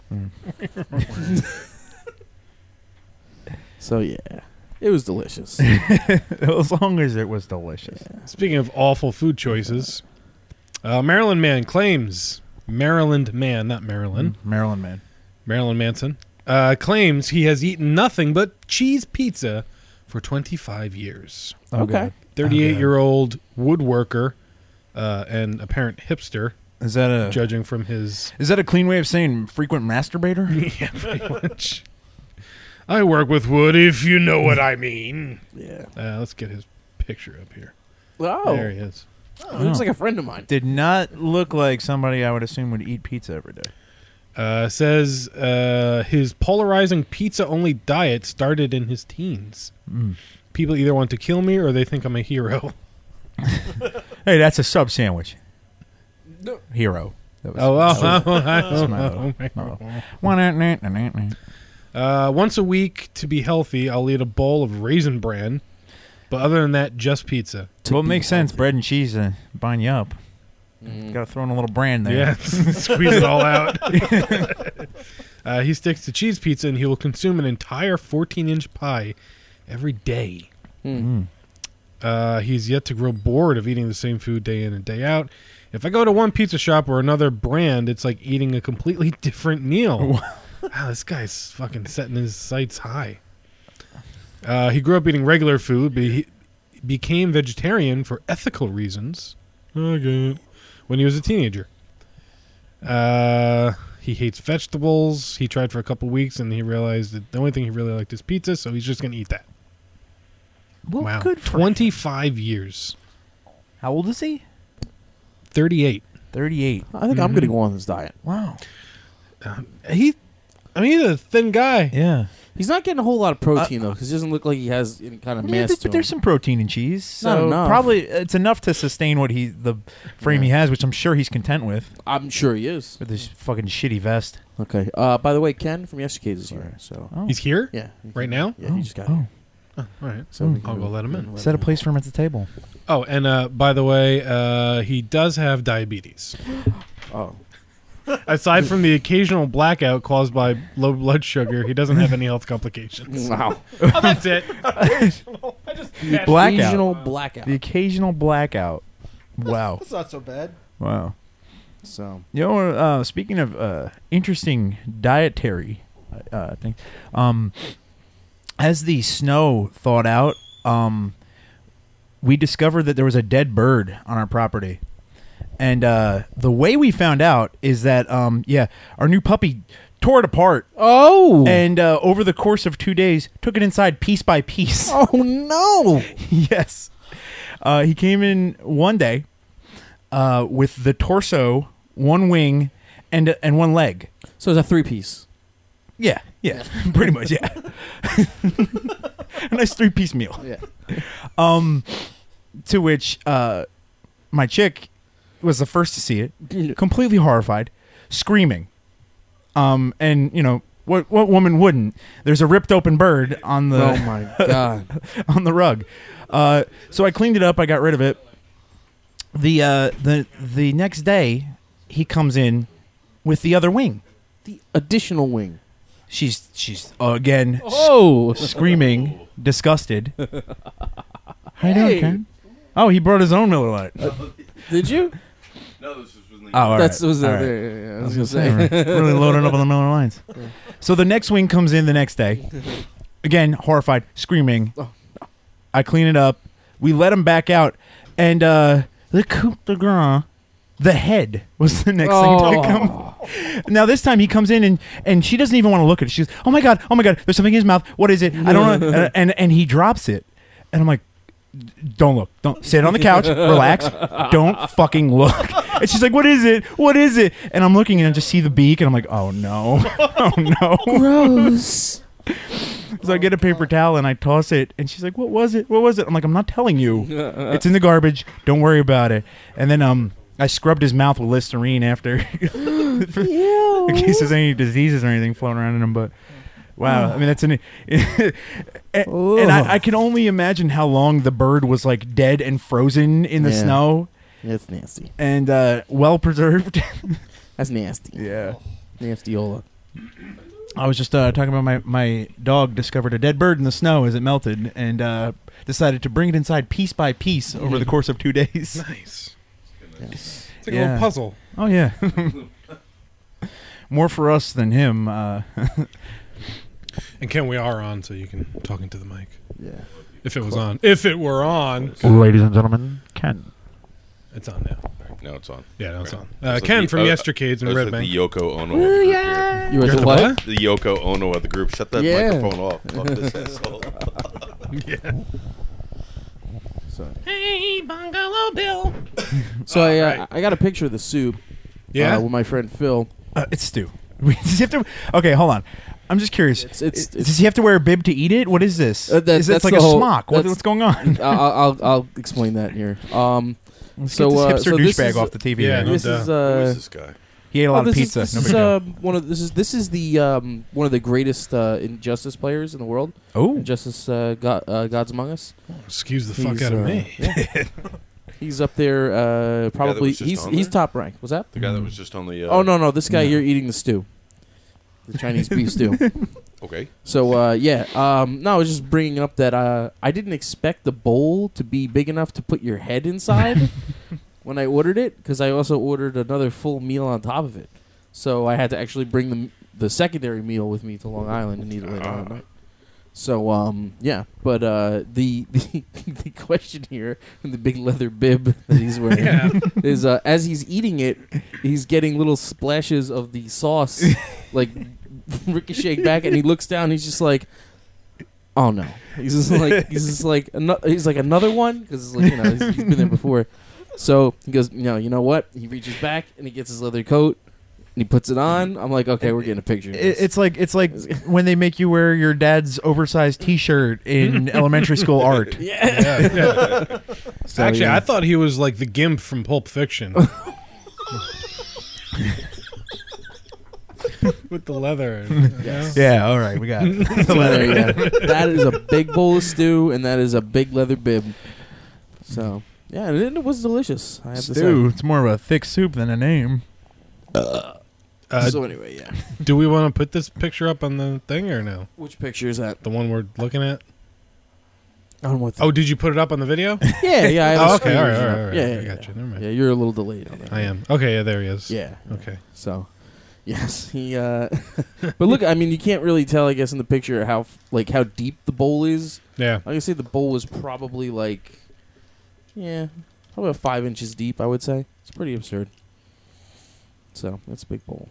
Speaker 8: So yeah, it was delicious.
Speaker 5: As long as it was delicious.
Speaker 2: Speaking of awful food choices, Maryland man claims Maryland man, not Maryland.
Speaker 5: Maryland man.
Speaker 2: Marilyn Manson claims he has eaten nothing but cheese pizza for 25 years.
Speaker 5: Oh,
Speaker 8: Okay.
Speaker 5: God.
Speaker 2: 38-year-old woodworker and apparent hipster,
Speaker 5: Is that
Speaker 2: judging from his...
Speaker 5: Is that a clean way of saying frequent masturbator?
Speaker 2: Yeah, pretty much. I work with wood, if you know what I mean.
Speaker 8: Yeah.
Speaker 2: Let's get his picture up here.
Speaker 8: Oh,
Speaker 2: There he is.
Speaker 8: he looks like a friend of mine.
Speaker 5: Did not look like somebody I would assume would eat pizza every day.
Speaker 2: Says his polarizing pizza-only diet started in his teens. People either want to kill me or they think I'm a hero.
Speaker 5: Hey, that's a sub sandwich. Hero. That was
Speaker 2: Once a week, to be healthy, I'll eat a bowl of Raisin Bran. But other than that, just pizza.
Speaker 5: Well, it makes sense. Bread and cheese bind you up. Got to throw in a little bran there.
Speaker 2: Yeah, squeeze it all out. He sticks to cheese pizza, and he will consume an entire 14-inch pie every day. He's yet to grow bored of eating the same food day in and day out. If I go to one pizza shop or another brand, it's like eating a completely different meal. Wow, this guy's fucking setting his sights high. He grew up eating regular food, but he became vegetarian for ethical reasons. Okay. When he was a teenager. He hates vegetables. He tried for a couple weeks, and he realized that the only thing he really liked is pizza, so he's just going to eat that.
Speaker 5: Well,
Speaker 2: Wow.
Speaker 5: good for
Speaker 2: 25 years.
Speaker 5: How old is he?
Speaker 2: 38.
Speaker 5: 38.
Speaker 8: I think I'm going to go on this diet.
Speaker 5: Wow.
Speaker 2: He's a thin guy.
Speaker 5: Yeah.
Speaker 8: He's not getting a whole lot of protein though, because he doesn't look like he has any kind of mass.
Speaker 5: But there's some protein in cheese.
Speaker 8: Not
Speaker 5: So
Speaker 8: enough.
Speaker 5: probably it's enough to sustain the frame he has, which I'm sure he's content with.
Speaker 8: I'm sure he is.
Speaker 5: With this fucking shitty vest.
Speaker 8: Okay. By the way, Ken from Yestercase is here. So
Speaker 5: Oh.
Speaker 2: He's here?
Speaker 8: yeah,
Speaker 2: Right now?
Speaker 8: Yeah, he just got here.
Speaker 2: Oh, all right.
Speaker 8: So we
Speaker 2: I'll
Speaker 8: can
Speaker 2: go let him in.
Speaker 5: Set a place for him at the table.
Speaker 2: Oh, and by the way, he does have diabetes.
Speaker 8: Oh.
Speaker 2: Aside from the occasional blackout caused by low blood sugar, he doesn't have any health complications.
Speaker 8: Wow.
Speaker 2: Oh, that's it.
Speaker 5: The blackout.
Speaker 8: Occasional blackout.
Speaker 5: The occasional blackout. Wow.
Speaker 9: That's not so bad.
Speaker 5: Wow.
Speaker 8: So
Speaker 5: speaking of interesting dietary things, as the snow thawed out, we discovered that there was a dead bird on our property. And the way we found out is that, our new puppy tore it apart.
Speaker 8: Oh!
Speaker 5: And over the course of 2 days, took it inside piece by piece.
Speaker 8: Oh, no!
Speaker 5: Yes. He came in one day with the torso, one wing, and one leg.
Speaker 8: So it's a 3-piece.
Speaker 5: Yeah, pretty much, yeah. A nice 3-piece meal.
Speaker 8: Yeah.
Speaker 5: To which my chick was the first to see it, completely horrified, screaming. And what woman wouldn't? There's a ripped open bird on the
Speaker 8: Oh my god.
Speaker 5: on the rug. So I cleaned it up. I got rid of it. The next day, he comes in with the other wing.
Speaker 8: The additional wing.
Speaker 5: She's again screaming, disgusted. How you doing, Ken? Oh, he brought his own Miller Lite.
Speaker 8: Did you?
Speaker 10: No, this was
Speaker 5: Oh, all right.
Speaker 8: That's was
Speaker 5: All right.
Speaker 8: there.
Speaker 5: I was gonna say really loading up on the Miller Lines. So the next wing comes in the next day. Again, horrified, screaming. I clean it up. We let him back out, and the coup de grace, the head was the next thing to come. Now this time he comes in and she doesn't even want to look at it. She's, oh my god, there's something in his mouth. What is it? I don't know. And he drops it, and I'm like, don't look. Don't sit on the couch. Relax. Don't fucking look. And she's like, what is it? What is it? And I'm looking and I just see the beak, and I'm like, oh no, oh no,
Speaker 8: gross.
Speaker 5: So I get a paper towel and I toss it, and she's like, what was it? What was it? I'm like, I'm not telling you. It's in the garbage. Don't worry about it. And then I scrubbed his mouth with Listerine after, in case there's any diseases or anything floating around in him. But wow, I mean that's and I can only imagine how long the bird was like dead and frozen in the snow.
Speaker 8: It's nasty
Speaker 5: and well preserved.
Speaker 8: That's nasty.
Speaker 5: Yeah,
Speaker 8: nastyola.
Speaker 5: I was just talking about my dog discovered a dead bird in the snow as it melted and decided to bring it inside piece by piece over the course of 2 days.
Speaker 2: Nice.
Speaker 8: Yes.
Speaker 2: It's like a little puzzle.
Speaker 5: Oh yeah. More for us than him.
Speaker 2: And Ken, we are on, so you can talk into the mic.
Speaker 8: Yeah.
Speaker 2: If it was on. If it were on.
Speaker 5: Ladies and gentlemen, Ken.
Speaker 2: It's on now.
Speaker 10: No, it's on.
Speaker 2: Yeah, no, it's on.
Speaker 10: It's
Speaker 2: Ken
Speaker 10: like
Speaker 2: from Yestercades and Red
Speaker 10: like
Speaker 2: Bank.
Speaker 10: the Yoko Ono of the group here.
Speaker 8: You were the what?
Speaker 10: The Yoko Ono of the group. Shut that microphone off. Fuck this asshole.
Speaker 2: Yeah.
Speaker 8: So.
Speaker 2: Hey, Bungalow Bill.
Speaker 8: So I got a picture of the soup.
Speaker 2: Yeah.
Speaker 8: With my friend Phil.
Speaker 5: It's stew. Does he have to? Okay, hold on. I'm just curious.
Speaker 8: It's
Speaker 5: does he have to wear a bib to eat it? What is this?
Speaker 8: That's
Speaker 5: it's like
Speaker 8: the
Speaker 5: a
Speaker 8: whole-
Speaker 5: smock. What's going on?
Speaker 8: I'll explain that here.
Speaker 5: Let's get this hipster douchebag off the TV.
Speaker 2: Yeah,
Speaker 5: here.
Speaker 2: no
Speaker 8: This
Speaker 2: doubt.
Speaker 8: is
Speaker 10: Who is this guy?
Speaker 5: He ate a lot of pizza.
Speaker 8: This
Speaker 5: No
Speaker 8: is
Speaker 5: big deal.
Speaker 8: this is the one of the greatest Injustice players in the world.
Speaker 5: Oh,
Speaker 8: Injustice Gods Among Us.
Speaker 2: Excuse the fuck
Speaker 8: He's,
Speaker 2: out of me.
Speaker 8: Yeah. He's up there. Probably
Speaker 10: was just on
Speaker 8: he's
Speaker 10: there?
Speaker 8: top ranked. Was that?
Speaker 10: The guy that was just on the.
Speaker 8: Oh no, this guy here eating the stew, the Chinese beef stew.
Speaker 10: Okay.
Speaker 8: So no, I was just bringing up that I didn't expect the bowl to be big enough to put your head inside when I ordered it, because I also ordered another full meal on top of it. So I had to actually bring the secondary meal with me to Long Island and eat it later on at night. So but the the question here, the big leather bib that he's wearing is as he's eating it, he's getting little splashes of the sauce like ricocheting back, and he looks down. He's just like, "Oh no!" He's like another one, because like, he's been there before. So he goes, you know what? He reaches back and he gets his leather coat and he puts it on. I'm like, okay, we're getting a picture. Of this.
Speaker 5: It's like when they make you wear your dad's oversized T-shirt in elementary school art.
Speaker 2: Yeah. So, actually, I thought he was like the Gimp from Pulp Fiction. With the leather.
Speaker 8: Yes.
Speaker 5: Yeah, all right, we got it.
Speaker 8: The leather, yeah. That is a big bowl of stew, and that is a big leather bib. So, yeah, and it was delicious, I have to
Speaker 5: Stew.
Speaker 8: say.
Speaker 5: It's more of a thick soup than a name.
Speaker 8: So anyway, yeah.
Speaker 2: Do we want to put this picture up on the thing or no?
Speaker 8: Which picture is that?
Speaker 2: The one we're looking at?
Speaker 8: On what?
Speaker 2: Oh, did you put it up on the video?
Speaker 8: Yeah. I have a
Speaker 2: okay.
Speaker 8: screen
Speaker 2: All right.
Speaker 8: version
Speaker 2: All
Speaker 8: up.
Speaker 2: right.
Speaker 8: Yeah,
Speaker 2: I
Speaker 8: yeah,
Speaker 2: got you. Never mind.
Speaker 8: Yeah, you're a little delayed on that.
Speaker 2: I am. Okay. Yeah. There he is.
Speaker 8: Yeah.
Speaker 2: Okay.
Speaker 8: So, yes, he. But look, I mean, you can't really tell, I guess, in the picture how deep the bowl is.
Speaker 2: Yeah.
Speaker 8: Like I say, the bowl is probably probably about 5 inches deep. I would say it's pretty absurd. So that's a big bowl.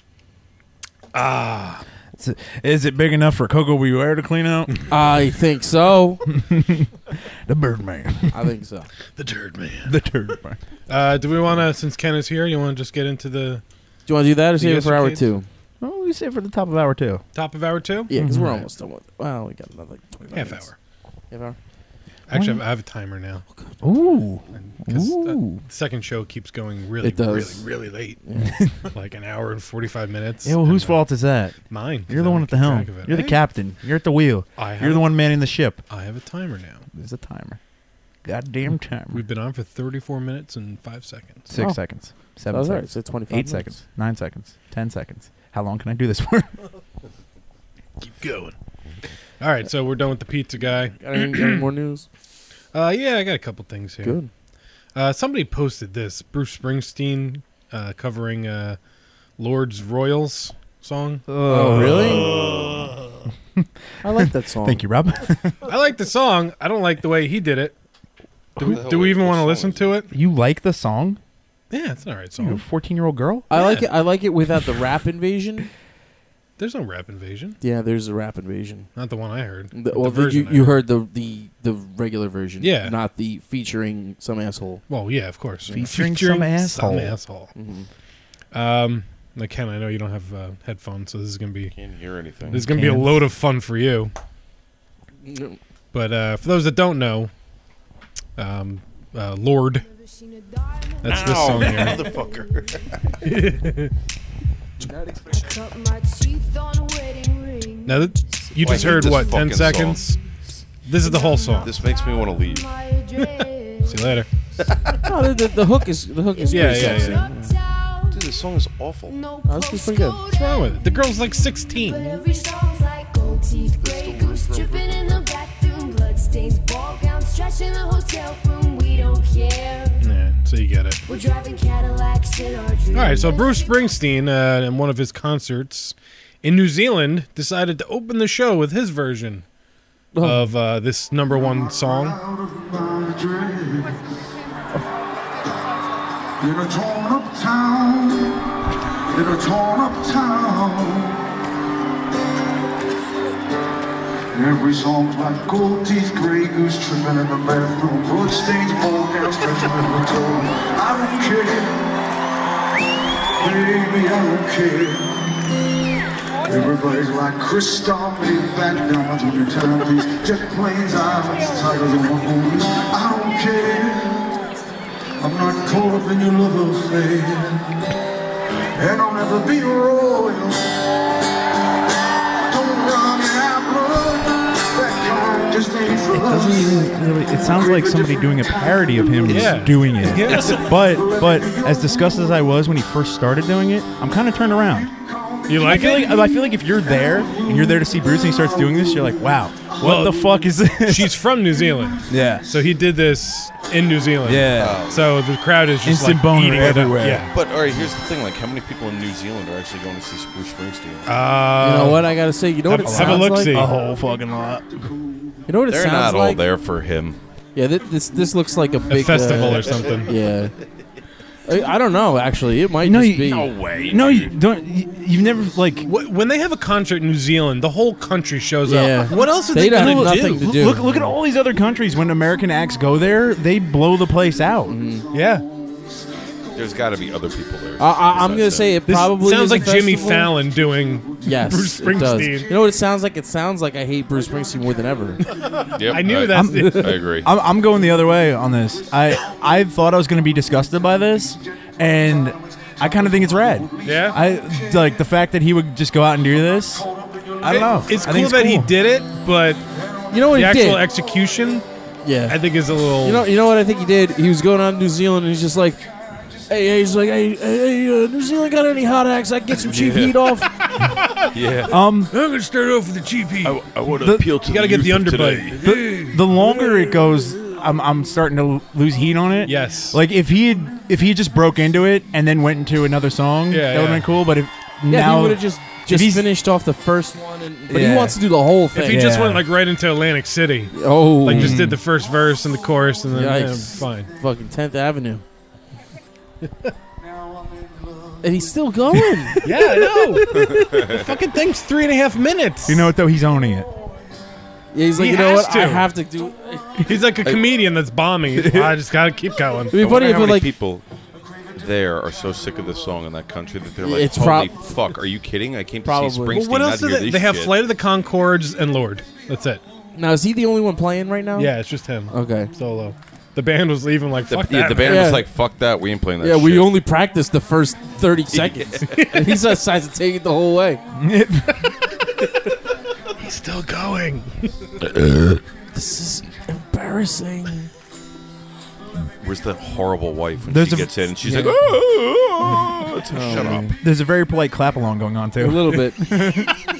Speaker 2: Ah.
Speaker 5: Is it big enough for Coco Beware to clean out?
Speaker 8: I think so.
Speaker 5: The Birdman.
Speaker 8: I think so.
Speaker 2: The Turd Man.
Speaker 5: The Turd Man.
Speaker 2: Do we want to, since Ken is here, you want to just get into the...
Speaker 8: Do you want to do that or
Speaker 2: The
Speaker 8: save it for hour
Speaker 2: escapades?
Speaker 8: 2?
Speaker 5: Oh, we say for the top of hour 2.
Speaker 2: Top of hour 2?
Speaker 8: Yeah, because we're
Speaker 2: Alright.
Speaker 8: almost done with. Well, we got another 25
Speaker 2: Half
Speaker 8: minutes.
Speaker 2: hour.
Speaker 8: Half hour.
Speaker 2: Actually, I have a timer now.
Speaker 5: Ooh.
Speaker 2: Because
Speaker 5: Ooh.
Speaker 2: the second show keeps going really,
Speaker 8: It does.
Speaker 2: really late.
Speaker 8: Yeah.
Speaker 2: Like an hour and 45 minutes.
Speaker 5: Yeah, well, whose
Speaker 2: And,
Speaker 5: fault is that?
Speaker 2: Mine. 'cause
Speaker 5: You're the
Speaker 2: I
Speaker 5: one
Speaker 2: don't
Speaker 5: at the
Speaker 2: keep
Speaker 5: helm.
Speaker 2: track of it.
Speaker 5: You're the
Speaker 2: Hey,
Speaker 5: captain. You're at the wheel. You're the one manning the ship.
Speaker 2: I have a timer now.
Speaker 5: There's a timer. Goddamn timer.
Speaker 2: We've been on for 34 minutes and 5 seconds.
Speaker 5: 6 seconds. 7
Speaker 8: That's all right,
Speaker 5: seconds.
Speaker 8: so 25
Speaker 5: 8
Speaker 8: minutes.
Speaker 5: seconds. 9 seconds. 10 seconds. How long can I do this for?
Speaker 2: Keep going. All right, so we're done with the pizza guy.
Speaker 8: Got any more news?
Speaker 2: Yeah, I got a couple things here.
Speaker 8: Good.
Speaker 2: Somebody posted this. Bruce Springsteen covering Lord's Royals song.
Speaker 8: Oh, really? I like that song.
Speaker 5: Thank you, Rob.
Speaker 2: I like the song. I don't like the way he did it. Do we even want to listen to it?
Speaker 5: You like the song?
Speaker 2: Yeah, it's an all right
Speaker 5: You a
Speaker 2: song.
Speaker 5: 14-year-old girl?
Speaker 8: I like it. I like it without the rap invasion.
Speaker 2: There's no rap invasion.
Speaker 8: Yeah, there's a rap invasion.
Speaker 2: Not the one I heard.
Speaker 8: Well,
Speaker 2: version
Speaker 8: you
Speaker 2: I
Speaker 8: heard the regular version.
Speaker 2: Yeah.
Speaker 8: Not the featuring some asshole.
Speaker 2: Well, yeah, of course.
Speaker 5: Featuring some asshole.
Speaker 2: Some asshole.
Speaker 8: Mm-hmm.
Speaker 2: Ken, I know you don't have headphones, so this is gonna be
Speaker 10: Can't hear anything.
Speaker 2: this is gonna be a load of fun for you.
Speaker 8: No.
Speaker 2: But for those that don't know, Lord, that's this song here.
Speaker 10: Motherfucker.
Speaker 2: Now you
Speaker 10: Oh, I
Speaker 2: just
Speaker 10: hate
Speaker 2: heard
Speaker 10: this
Speaker 2: what? 10
Speaker 10: fucking
Speaker 2: seconds. This is the whole song.
Speaker 10: This makes me want to leave.
Speaker 2: See you later.
Speaker 8: No, the hook is
Speaker 2: Yeah,
Speaker 8: pretty
Speaker 2: yeah,
Speaker 8: sexy.
Speaker 2: yeah.
Speaker 10: Dude, this song is awful.
Speaker 8: Oh, this is pretty good.
Speaker 2: What's wrong with it? The girl's like 16. Yeah, so you get it.
Speaker 11: We're driving Cadillacs in our dreams.
Speaker 2: All right, so Bruce Springsteen, in one of his concerts in New Zealand, decided to open the show with his version of this #1 song.
Speaker 12: In a torn up town, in a torn up town. Every song's like gold teeth, gray goose tripping in the bathroom, bloodstains, ball gowns, stretching in the toe. I don't care, baby, I don't care. Everybody's like crystal, made back down to your timepiece. Jet planes, islands, tigers, and wahoos. I don't care. I'm not caught up in your love affair, and I'll never be royal. Don't run in our blood, that kind just ain't for us.
Speaker 5: Doesn't even really. It sounds like somebody doing a parody of him doing it.
Speaker 2: Yes.
Speaker 5: But as disgusted as I was when he first started doing it, I'm kind of turned around.
Speaker 2: You like it?
Speaker 5: I feel like if you're there and you're there to see Bruce and he starts doing this, you're like, wow, what the fuck is this?
Speaker 2: She's from New Zealand.
Speaker 5: Yeah.
Speaker 2: So he did this in New Zealand.
Speaker 5: Yeah.
Speaker 2: So the crowd is just
Speaker 5: Instant
Speaker 2: like
Speaker 5: boner
Speaker 2: eating it up.
Speaker 5: everywhere.
Speaker 2: Yeah.
Speaker 10: But all right, here's the thing: like, how many people in New Zealand are actually going to see Bruce Springsteen?
Speaker 8: You know what I gotta say? You know what it
Speaker 2: have
Speaker 8: sounds
Speaker 2: a look
Speaker 8: like?
Speaker 2: see.
Speaker 5: A whole fucking lot.
Speaker 8: You know what it
Speaker 10: They're
Speaker 8: sounds
Speaker 10: not
Speaker 8: like?
Speaker 10: all there for him.
Speaker 8: Yeah, this looks like a big
Speaker 2: festival or something.
Speaker 8: Yeah. I don't know. Actually, it might
Speaker 5: No,
Speaker 8: just
Speaker 5: you-
Speaker 8: be.
Speaker 10: No way.
Speaker 5: No, you don't. You've never like.
Speaker 2: When they have a concert in New Zealand, the whole country shows
Speaker 8: Yeah.
Speaker 2: up. What else are
Speaker 8: They
Speaker 2: they
Speaker 8: don't
Speaker 2: going
Speaker 8: have
Speaker 2: to
Speaker 8: nothing
Speaker 2: do?
Speaker 8: to do.
Speaker 5: Look at all these other countries. When American acts go there, they blow the place out.
Speaker 2: Yeah.
Speaker 10: There's got to be other people there.
Speaker 8: I'm gonna say it
Speaker 2: This
Speaker 8: probably
Speaker 2: sounds
Speaker 8: is a
Speaker 2: like Jimmy
Speaker 8: festival.
Speaker 2: Fallon doing
Speaker 8: Yes,
Speaker 2: Bruce
Speaker 8: it does.
Speaker 2: Springsteen.
Speaker 8: You know what it sounds like? It sounds like I hate Bruce Springsteen more than ever.
Speaker 10: Yep,
Speaker 2: I knew
Speaker 10: I
Speaker 2: that.
Speaker 10: agree.
Speaker 5: I'm going the other way on this. I thought I was going to be disgusted by this, and I kind of think it's rad.
Speaker 2: Yeah?
Speaker 5: I like the fact that he would just go out and do this. I don't know.
Speaker 2: It's
Speaker 5: I
Speaker 2: cool
Speaker 5: think
Speaker 2: that he
Speaker 5: cool.
Speaker 2: did it, but
Speaker 8: You know what
Speaker 2: the
Speaker 8: he
Speaker 2: actual
Speaker 8: did?
Speaker 2: execution,
Speaker 8: Yeah.
Speaker 2: I think, is a little.
Speaker 8: You know what I think he did? He was going on to New Zealand and he's just like, he's like, New Zealand got any hot acts? I can get some cheap heat off.
Speaker 10: Yeah.
Speaker 2: I'm gonna start off with the cheap heat.
Speaker 10: I want to appeal to
Speaker 2: You gotta
Speaker 10: the
Speaker 2: get the
Speaker 10: youth of
Speaker 2: underbite.
Speaker 10: today.
Speaker 5: the longer it goes, I'm starting to lose heat on it.
Speaker 2: Yes.
Speaker 5: Like if he just broke into it and then went into another song, that would have been cool. But if now
Speaker 8: he would have just finished off the first one, but he wants to do the whole thing.
Speaker 2: If he just went like right into Atlantic City, like just did the first verse and the chorus, and then fine.
Speaker 8: Fucking 10th Avenue. And he's still going.
Speaker 2: Yeah, I know. The fucking thing's 3.5 minutes.
Speaker 5: You know what though? He's owning it.
Speaker 8: Yeah, he's like,
Speaker 2: He
Speaker 8: you know
Speaker 2: has
Speaker 8: what?
Speaker 2: to.
Speaker 8: I have to do.
Speaker 2: He's like a comedian that's bombing. I just gotta keep going.
Speaker 8: It'd be
Speaker 10: I
Speaker 8: funny
Speaker 10: wonder
Speaker 8: if
Speaker 10: how
Speaker 8: we're
Speaker 10: many
Speaker 8: like
Speaker 10: people there are so sick of this song in that country that they're like,
Speaker 8: It's
Speaker 10: holy
Speaker 8: prob-
Speaker 10: fuck, are you kidding? I came to
Speaker 8: Probably.
Speaker 10: see
Speaker 8: Well,
Speaker 10: Springsteen,
Speaker 2: What
Speaker 10: not
Speaker 2: else do
Speaker 10: hear
Speaker 2: they?
Speaker 10: this
Speaker 2: They have
Speaker 10: shit.
Speaker 2: Flight of the Conchords and Lord. That's it.
Speaker 8: Now, is he the only one playing right now?
Speaker 2: Yeah, it's just him.
Speaker 8: Okay.
Speaker 2: Solo. The band was leaving like fuck that.
Speaker 10: the band
Speaker 2: man.
Speaker 10: was like, fuck that, we ain't playing that
Speaker 8: Yeah,
Speaker 10: shit.
Speaker 8: we only practiced the first 30 seconds. And he decides to take it the whole way.
Speaker 2: He's still going.
Speaker 8: This is embarrassing.
Speaker 10: Where's the horrible wife when
Speaker 5: There's
Speaker 10: she
Speaker 5: a-
Speaker 10: gets in and she's
Speaker 8: Yeah.
Speaker 10: like, oh, shut up.
Speaker 5: There's a very polite clap along going on too.
Speaker 8: A little bit.
Speaker 2: Thank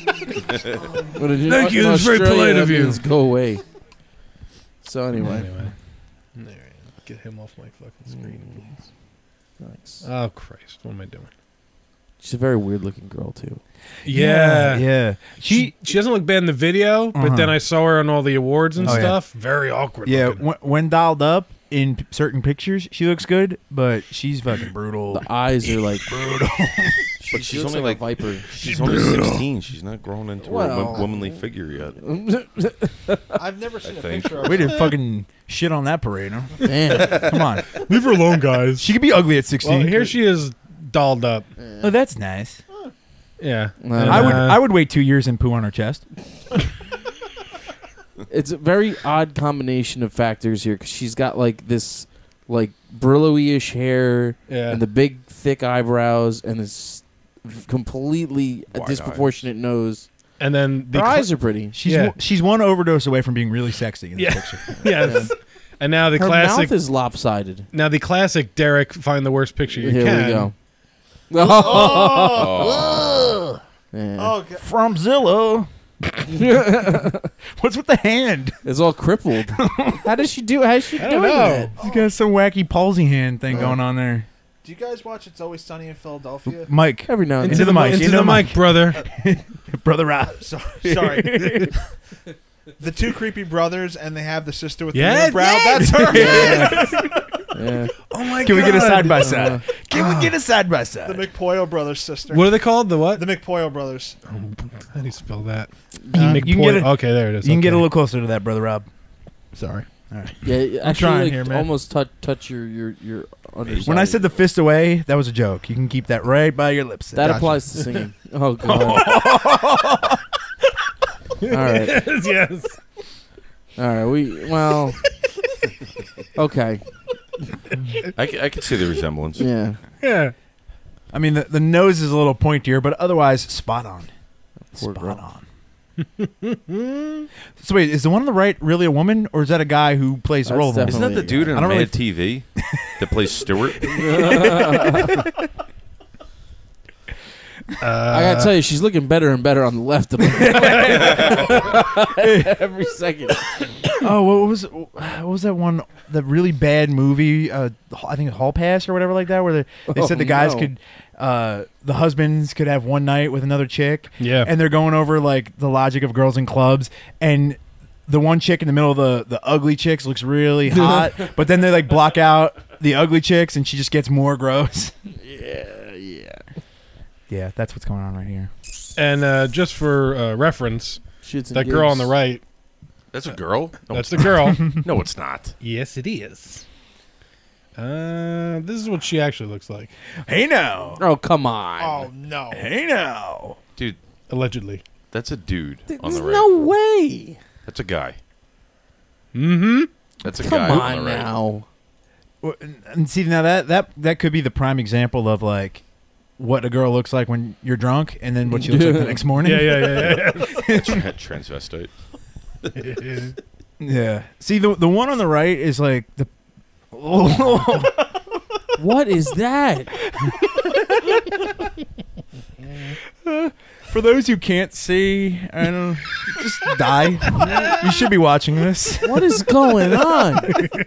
Speaker 2: you, that's very polite of you.
Speaker 8: Go away. So anyway.
Speaker 2: Anyway, get him off my fucking screen, please.
Speaker 8: Nice.
Speaker 2: Oh Christ, what am I doing?
Speaker 8: She's a very weird looking girl too.
Speaker 2: Yeah.
Speaker 5: She
Speaker 2: She doesn't look bad in the video, but then I saw her on all the awards and
Speaker 5: Oh, yeah.
Speaker 2: stuff. Very awkward.
Speaker 5: yeah.
Speaker 2: looking.
Speaker 5: When dialed up in certain pictures, she looks good, but she's fucking brutal.
Speaker 8: The eyes are like
Speaker 5: brutal.
Speaker 10: But she's
Speaker 8: looks
Speaker 10: only
Speaker 8: like
Speaker 10: like
Speaker 8: a viper.
Speaker 10: She's only 16. She's not grown into
Speaker 8: Well.
Speaker 10: a womanly figure yet.
Speaker 9: I've never seen a
Speaker 10: think.
Speaker 9: picture of
Speaker 5: We
Speaker 9: her.
Speaker 5: didn't fucking shit on that parade, huh?
Speaker 8: Man.
Speaker 5: Come on.
Speaker 2: Leave her alone, guys.
Speaker 5: She could be ugly at 16.
Speaker 2: Well, here she is, dolled up.
Speaker 5: Oh, that's nice.
Speaker 2: Yeah,
Speaker 8: No.
Speaker 2: And,
Speaker 5: I would wait 2 years and poo on her chest.
Speaker 8: It's a very odd combination of factors here because she's got like this like Brillo-ish hair
Speaker 2: Yeah.
Speaker 8: and the big thick eyebrows and this completely
Speaker 10: Wide
Speaker 8: disproportionate nose.
Speaker 2: And then the
Speaker 8: Her eyes are pretty.
Speaker 5: She's one overdose away from being really sexy in this
Speaker 2: Yeah.
Speaker 5: picture.
Speaker 2: Yes. And now the
Speaker 8: Her
Speaker 2: classic.
Speaker 8: mouth is lopsided.
Speaker 2: Now the classic Derek find the worst picture you
Speaker 8: Here
Speaker 2: can.
Speaker 8: we go.
Speaker 10: Oh.
Speaker 8: Yeah.
Speaker 9: Oh, God.
Speaker 5: From Zillow. What's with the hand?
Speaker 8: It's all crippled. How does she do? How's she
Speaker 2: I
Speaker 8: doing
Speaker 2: don't know.
Speaker 8: that?
Speaker 5: She's got some wacky palsy hand thing going on there.
Speaker 9: Do you guys watch It's Always Sunny in Philadelphia?
Speaker 5: Mike.
Speaker 8: Every now and
Speaker 5: Into
Speaker 8: then.
Speaker 5: the mic.
Speaker 2: Into the mic, brother.
Speaker 5: Brother Rob.
Speaker 9: Sorry. The two creepy brothers, and they have the sister with
Speaker 2: Yeah,
Speaker 9: the brow.
Speaker 2: yeah.
Speaker 9: That's her.
Speaker 8: Yeah.
Speaker 2: Oh my god.
Speaker 5: Can we get a side by side? Can we get a side by
Speaker 9: The
Speaker 5: side?
Speaker 9: McPoyle brothers' sister.
Speaker 2: What are they called? The what?
Speaker 9: The McPoyle brothers.
Speaker 2: How do you spell that?
Speaker 5: You can get it.
Speaker 2: Okay, there it is.
Speaker 5: You can get a
Speaker 2: Okay.
Speaker 5: little closer to that, Brother Rob.
Speaker 2: Sorry.
Speaker 8: Yeah, actually,
Speaker 5: trying
Speaker 8: like,
Speaker 5: here, man.
Speaker 8: almost touch your underside.
Speaker 5: When I said the fist away, that was a joke. You can keep that right by your lips.
Speaker 8: that
Speaker 5: Gotcha.
Speaker 8: applies to singing. Oh god. All right.
Speaker 2: Yes.
Speaker 8: All right. Okay.
Speaker 10: I can see the resemblance.
Speaker 8: Yeah.
Speaker 2: Yeah.
Speaker 5: I mean, the nose is a little pointier, but otherwise, spot on.
Speaker 8: Poor
Speaker 5: Spot
Speaker 8: girl.
Speaker 5: on. So wait, is the one on the right really a woman, or is that a guy who plays the
Speaker 8: That's
Speaker 5: role of a woman?
Speaker 10: Isn't that the dude in
Speaker 5: I don't
Speaker 10: Mad
Speaker 5: really-
Speaker 10: TV that plays Stewart?
Speaker 8: I gotta tell you, she's looking better and better on the left of me. Every second.
Speaker 5: Oh, what was that one? That really bad movie? I think Hall Pass or whatever like that, where they said the guys
Speaker 8: no.
Speaker 5: could, the husbands could have one night with another chick.
Speaker 2: Yeah.
Speaker 5: and they're going over like the logic of girls in clubs, and the one chick in the middle of the ugly chicks looks really hot, but then they like block out the ugly chicks, and she just gets more gross. Yeah, that's what's going on right here.
Speaker 2: And just for reference,
Speaker 8: Shits and
Speaker 2: that girl on
Speaker 8: gigs.
Speaker 2: the right,
Speaker 10: That's a girl? No,
Speaker 2: that's
Speaker 10: it's
Speaker 2: the girl.
Speaker 10: not. No, it's not.
Speaker 2: Yes, it is. This is what she actually looks like.
Speaker 5: Hey now,
Speaker 8: Oh come on.
Speaker 9: Oh, no.
Speaker 5: hey now.
Speaker 10: Dude,
Speaker 2: Allegedly.
Speaker 10: that's a dude on
Speaker 8: There's
Speaker 10: the right.
Speaker 8: no way.
Speaker 10: That's a guy.
Speaker 2: Mm-hmm.
Speaker 10: That's a
Speaker 8: Come
Speaker 10: guy
Speaker 8: on
Speaker 10: on the right.
Speaker 8: now.
Speaker 5: Well, and see now that could be the prime example of like what a girl looks like when you're drunk, and then what she looks like the next morning.
Speaker 2: Yeah.
Speaker 10: Transvestite.
Speaker 5: Yeah. See, the one on the right is like the.
Speaker 8: What is that?
Speaker 5: For those who can't see, I don't just die. You should be watching this.
Speaker 8: What is going on?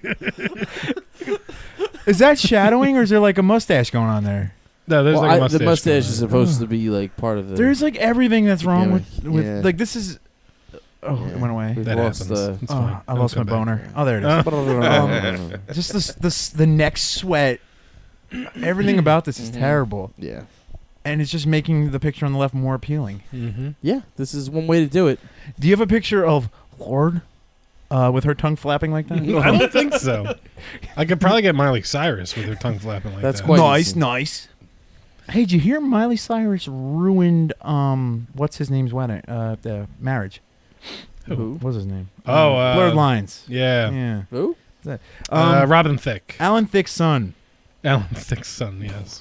Speaker 5: Is that shadowing, or is there like a mustache going on there?
Speaker 2: No, there's like a mustache.
Speaker 8: The mustache
Speaker 2: going
Speaker 8: is
Speaker 2: on.
Speaker 8: supposed to be like part of the.
Speaker 5: There's like everything that's wrong with
Speaker 8: Yeah.
Speaker 5: like this is. Oh, it went away.
Speaker 8: We've
Speaker 2: That
Speaker 8: lost
Speaker 2: happens. It's fine.
Speaker 5: I lost my
Speaker 2: It'll come
Speaker 5: boner.
Speaker 2: back.
Speaker 5: Oh, there it is. Just the neck sweat. Everything about this is terrible.
Speaker 8: Yeah.
Speaker 5: And it's just making the picture on the left more appealing.
Speaker 2: Mm-hmm.
Speaker 8: Yeah, this is one way to do it.
Speaker 5: Do you have a picture of Lord with her tongue flapping like that?
Speaker 2: I don't think so. I could probably get Miley Cyrus with her tongue flapping like
Speaker 8: That's
Speaker 2: that.
Speaker 8: quite
Speaker 5: Nice,
Speaker 8: easy.
Speaker 5: nice. Hey, did you hear Miley Cyrus ruined what's his name's wedding? The marriage.
Speaker 2: Who?
Speaker 5: What's his name?
Speaker 2: Oh,
Speaker 5: Blurred Lines.
Speaker 2: Yeah.
Speaker 5: Yeah.
Speaker 8: Who?
Speaker 2: Robin Thicke.
Speaker 5: Alan Thicke's son.
Speaker 2: Alan Thicke's son, yes.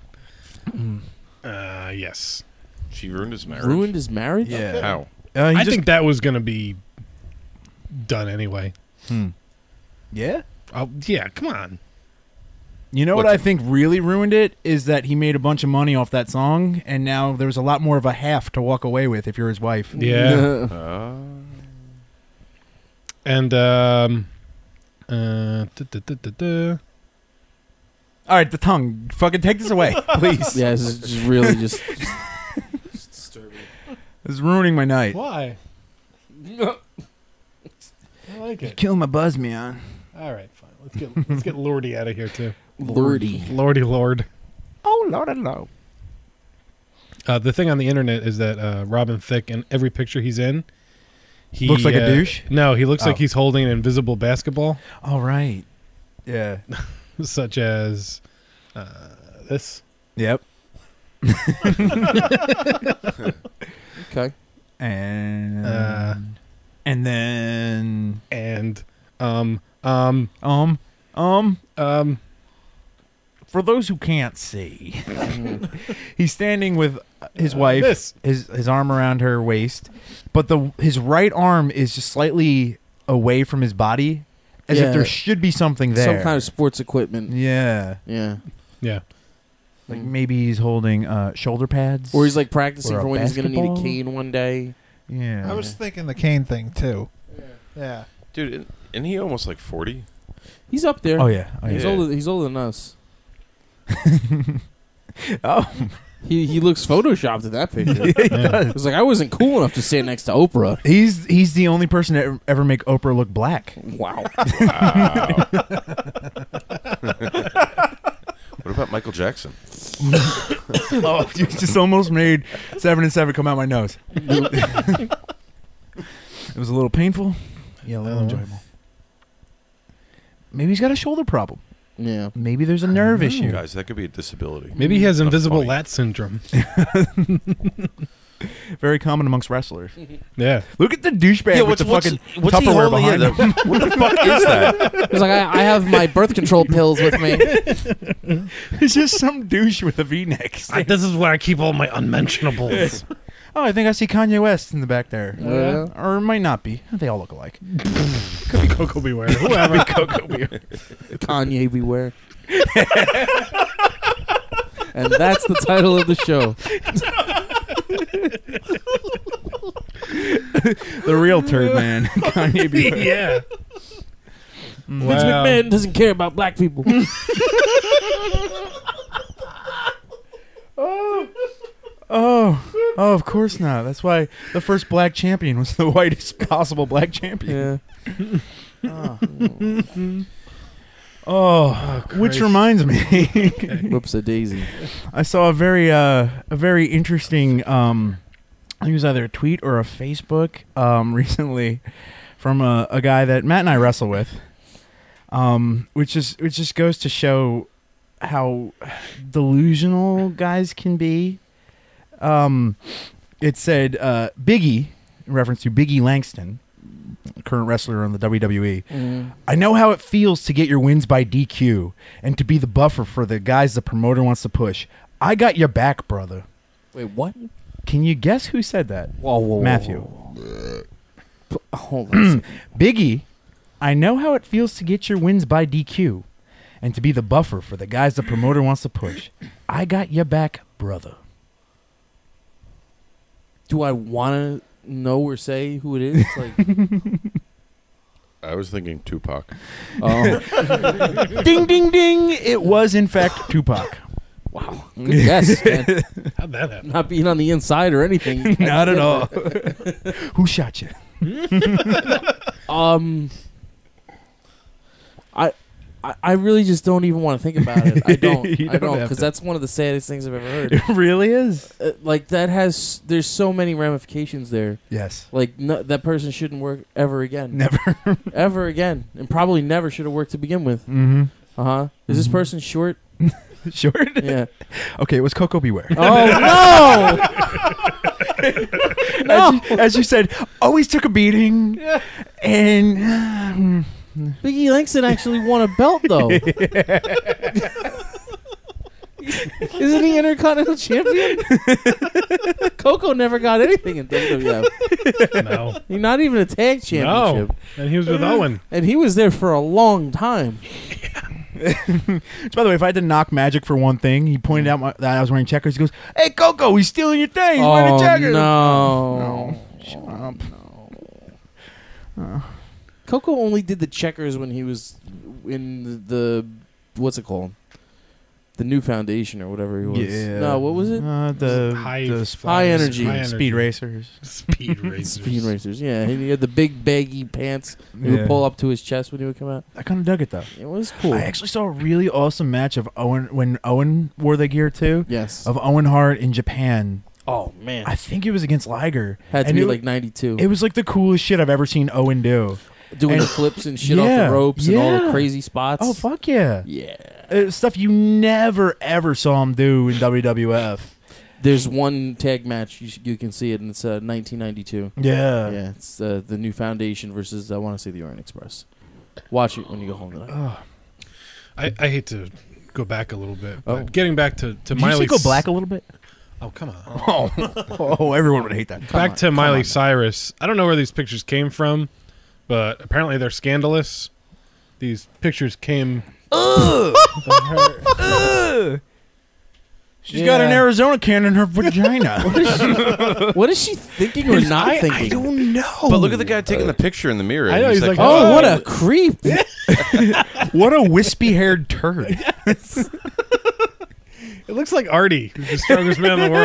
Speaker 2: Yes.
Speaker 10: She ruined his marriage.
Speaker 8: Ruined his marriage?
Speaker 5: Yeah.
Speaker 10: How?
Speaker 2: I think that was going to be done anyway.
Speaker 5: Yeah?
Speaker 2: Yeah, come on.
Speaker 5: You know what
Speaker 10: What's-
Speaker 5: I think really ruined it is that he made a bunch of money off that song, and now there's a lot more of a half to walk away with if you're his wife.
Speaker 2: Yeah. And,
Speaker 5: All right, the tongue. Fucking take this away, please.
Speaker 8: Yeah, this is just really just disturbing.
Speaker 5: This is ruining my night.
Speaker 2: Why? I like it.
Speaker 5: Killing my buzz, man.
Speaker 2: All right, fine. Let's get Lordy out of here too.
Speaker 8: Lordy.
Speaker 2: Lordy Lord.
Speaker 5: Oh, Lord, no.
Speaker 2: The thing on the internet is that Robin Thicke, in every picture he's in, he
Speaker 5: Looks like a douche?
Speaker 2: No, he looks like
Speaker 5: Oh.
Speaker 2: he's holding an invisible basketball,
Speaker 5: All right. Yeah.
Speaker 2: such as this.
Speaker 5: Yep.
Speaker 8: Okay.
Speaker 5: And then
Speaker 2: And
Speaker 5: for those who can't see, he's standing with his wife,
Speaker 2: This.
Speaker 5: his arm around her waist, but his right arm is just slightly away from his body, as
Speaker 8: Yeah.
Speaker 5: if there should be something there.
Speaker 8: Some kind of sports equipment.
Speaker 5: Yeah.
Speaker 8: Yeah.
Speaker 2: yeah.
Speaker 5: Like maybe he's holding shoulder pads.
Speaker 8: Or he's like practicing
Speaker 5: Or a
Speaker 8: for when he's going to need a
Speaker 5: basketball.
Speaker 8: cane one day.
Speaker 5: Yeah.
Speaker 9: I was thinking the cane thing too. Yeah.
Speaker 10: Dude, isn't he almost like 40?
Speaker 8: He's up there.
Speaker 5: Oh, yeah. Oh,
Speaker 8: He's
Speaker 10: yeah.
Speaker 8: older. He's older than us.
Speaker 5: Oh.
Speaker 8: He looks photoshopped in that picture.
Speaker 5: He does.
Speaker 8: It's like I wasn't cool enough to stand next to Oprah.
Speaker 5: He's the only person to ever make Oprah look black.
Speaker 8: Wow.
Speaker 10: What about Michael Jackson?
Speaker 5: Oh, you just almost made 7 and 7 come out my nose. It was a little painful. Yeah, a little enjoyable. Maybe he's got a shoulder problem.
Speaker 8: Yeah.
Speaker 5: Maybe there's a nerve issue.
Speaker 10: Guys, that could be a disability.
Speaker 2: Maybe he has
Speaker 10: Not
Speaker 2: invisible
Speaker 10: funny.
Speaker 2: lat syndrome.
Speaker 5: Very common amongst wrestlers.
Speaker 2: Yeah.
Speaker 5: Look at the douchebag with the fucking
Speaker 10: what's he
Speaker 5: Tupperware
Speaker 10: holding?
Speaker 5: behind
Speaker 10: Yeah,
Speaker 5: him.
Speaker 10: what the fuck is that?
Speaker 8: He's like, I have my birth control pills with me.
Speaker 5: It's just some douche with a V-neck.
Speaker 2: This is where I keep all my unmentionables.
Speaker 5: Oh, I think I see Kanye West in the back there.
Speaker 8: Yeah.
Speaker 5: Or it might not be. They all look alike.
Speaker 2: Could be Coco Beware. Whoever.
Speaker 5: Coco Beware.
Speaker 8: Kanye beware. And that's the title of the show.
Speaker 5: The real turd man. Kanye Beware.
Speaker 2: Yeah.
Speaker 8: Vince McMahon doesn't care about black people.
Speaker 5: Oh, of course not. That's why the first black champion was the whitest possible black champion.
Speaker 8: Yeah.
Speaker 5: Which
Speaker 2: Christ.
Speaker 5: reminds me,
Speaker 8: Whoops a daisy.
Speaker 5: I saw a very interesting. I think it was either a tweet or a Facebook recently from a guy that Matt and I wrestle with, which just goes to show how delusional guys can be. It said Biggie, in reference to Biggie Langston, current wrestler on the WWE. I know how it feels to get your wins by DQ and to be the buffer for the guys the promoter wants to push. I got your back, brother.
Speaker 8: Wait, what?
Speaker 5: Can you guess who said that?
Speaker 8: Whoa,
Speaker 5: Matthew.
Speaker 8: Hold on.
Speaker 5: Biggie, I know how it feels to get your wins by DQ and to be the buffer for the guys the promoter wants to push. I got your back, brother.
Speaker 8: Do I want to know or say who it is? Like,
Speaker 10: I was thinking Tupac.
Speaker 8: oh,
Speaker 5: Ding, ding, ding! It was in fact Tupac.
Speaker 8: wow, good guess, man.
Speaker 2: How'd that happen?
Speaker 8: Not being on the inside or anything.
Speaker 5: Not at all. Who shot you?
Speaker 8: I really just don't even want to think about it. I don't.
Speaker 5: You
Speaker 8: I
Speaker 5: don't
Speaker 8: don't
Speaker 5: have
Speaker 8: because
Speaker 5: to.
Speaker 8: that's one of the saddest things I've ever heard.
Speaker 5: It really is.
Speaker 8: Like that has. There's so many ramifications there.
Speaker 5: Yes.
Speaker 8: Like no, that person shouldn't work ever again.
Speaker 5: Never.
Speaker 8: Ever again, and probably never should have worked to begin with.
Speaker 5: Mm-hmm.
Speaker 8: Uh huh. Is this person short?
Speaker 5: Short?
Speaker 8: Yeah.
Speaker 5: Okay, it was Coco Beware.
Speaker 8: Oh no!
Speaker 5: As you said, always took a beating, and
Speaker 8: Biggie Langston actually won a belt though. Isn't he Intercontinental Champion? Coco never got anything in WWF.
Speaker 2: No.
Speaker 8: He's not even a tag championship.
Speaker 2: No. And he was with Owen.
Speaker 8: And he was there for a long time.
Speaker 5: Which, by the way, if I had to knock Magic for one thing, he pointed out that I was wearing checkers. He goes, "Hey, Coco, he's stealing your thing. He's wearing a checkers."
Speaker 8: No.
Speaker 5: Shut up.
Speaker 8: Coco only did the checkers when he was in the what's it called? The New Foundation or whatever he was.
Speaker 5: Yeah.
Speaker 8: No, what was it?
Speaker 5: The
Speaker 2: High
Speaker 8: energy.
Speaker 5: Speed Racers.
Speaker 2: Speed Racers.
Speaker 8: Speed Racers, yeah. And he had the big baggy pants that would pull up to his chest when he would come out.
Speaker 5: I kind of dug it though.
Speaker 8: It was cool.
Speaker 5: I actually saw a really awesome match of Owen when Owen wore the gear too.
Speaker 8: Yes.
Speaker 5: Of Owen Hart in Japan.
Speaker 8: Oh man.
Speaker 5: I think it was against Liger.
Speaker 8: Had to
Speaker 5: And
Speaker 8: be
Speaker 5: it-
Speaker 8: like 92.
Speaker 5: It was like the coolest shit I've ever seen Owen do.
Speaker 8: Doing
Speaker 5: and-
Speaker 8: the flips and shit off
Speaker 5: Yeah,
Speaker 8: the ropes and all the
Speaker 5: yeah.
Speaker 8: crazy spots.
Speaker 5: Oh fuck yeah!
Speaker 8: Yeah.
Speaker 5: Stuff you never ever saw him do in WWF.
Speaker 8: There's one tag match you can see it, and it's 1992.
Speaker 5: Yeah.
Speaker 8: Yeah, it's the New Foundation versus I want to say the Orient Express. Watch it when you go home tonight.
Speaker 2: I hate to go back a little bit. But
Speaker 8: Oh.
Speaker 2: getting back to
Speaker 5: Did
Speaker 2: Miley.
Speaker 5: you say go black a little bit?
Speaker 2: Oh, come on.
Speaker 5: Oh, everyone would hate that.
Speaker 2: Back to Miley Cyrus. I don't know where these pictures came from, but apparently they're scandalous. These pictures came.
Speaker 5: She's got an Arizona can in her vagina.
Speaker 8: What is she thinking or not thinking?
Speaker 2: I don't know.
Speaker 10: But look at the guy taking the picture in the mirror.
Speaker 2: I know, he's like,
Speaker 8: Oh, what a creep!
Speaker 5: What a wispy-haired turd.
Speaker 2: It looks like Artie, who's the strongest man in the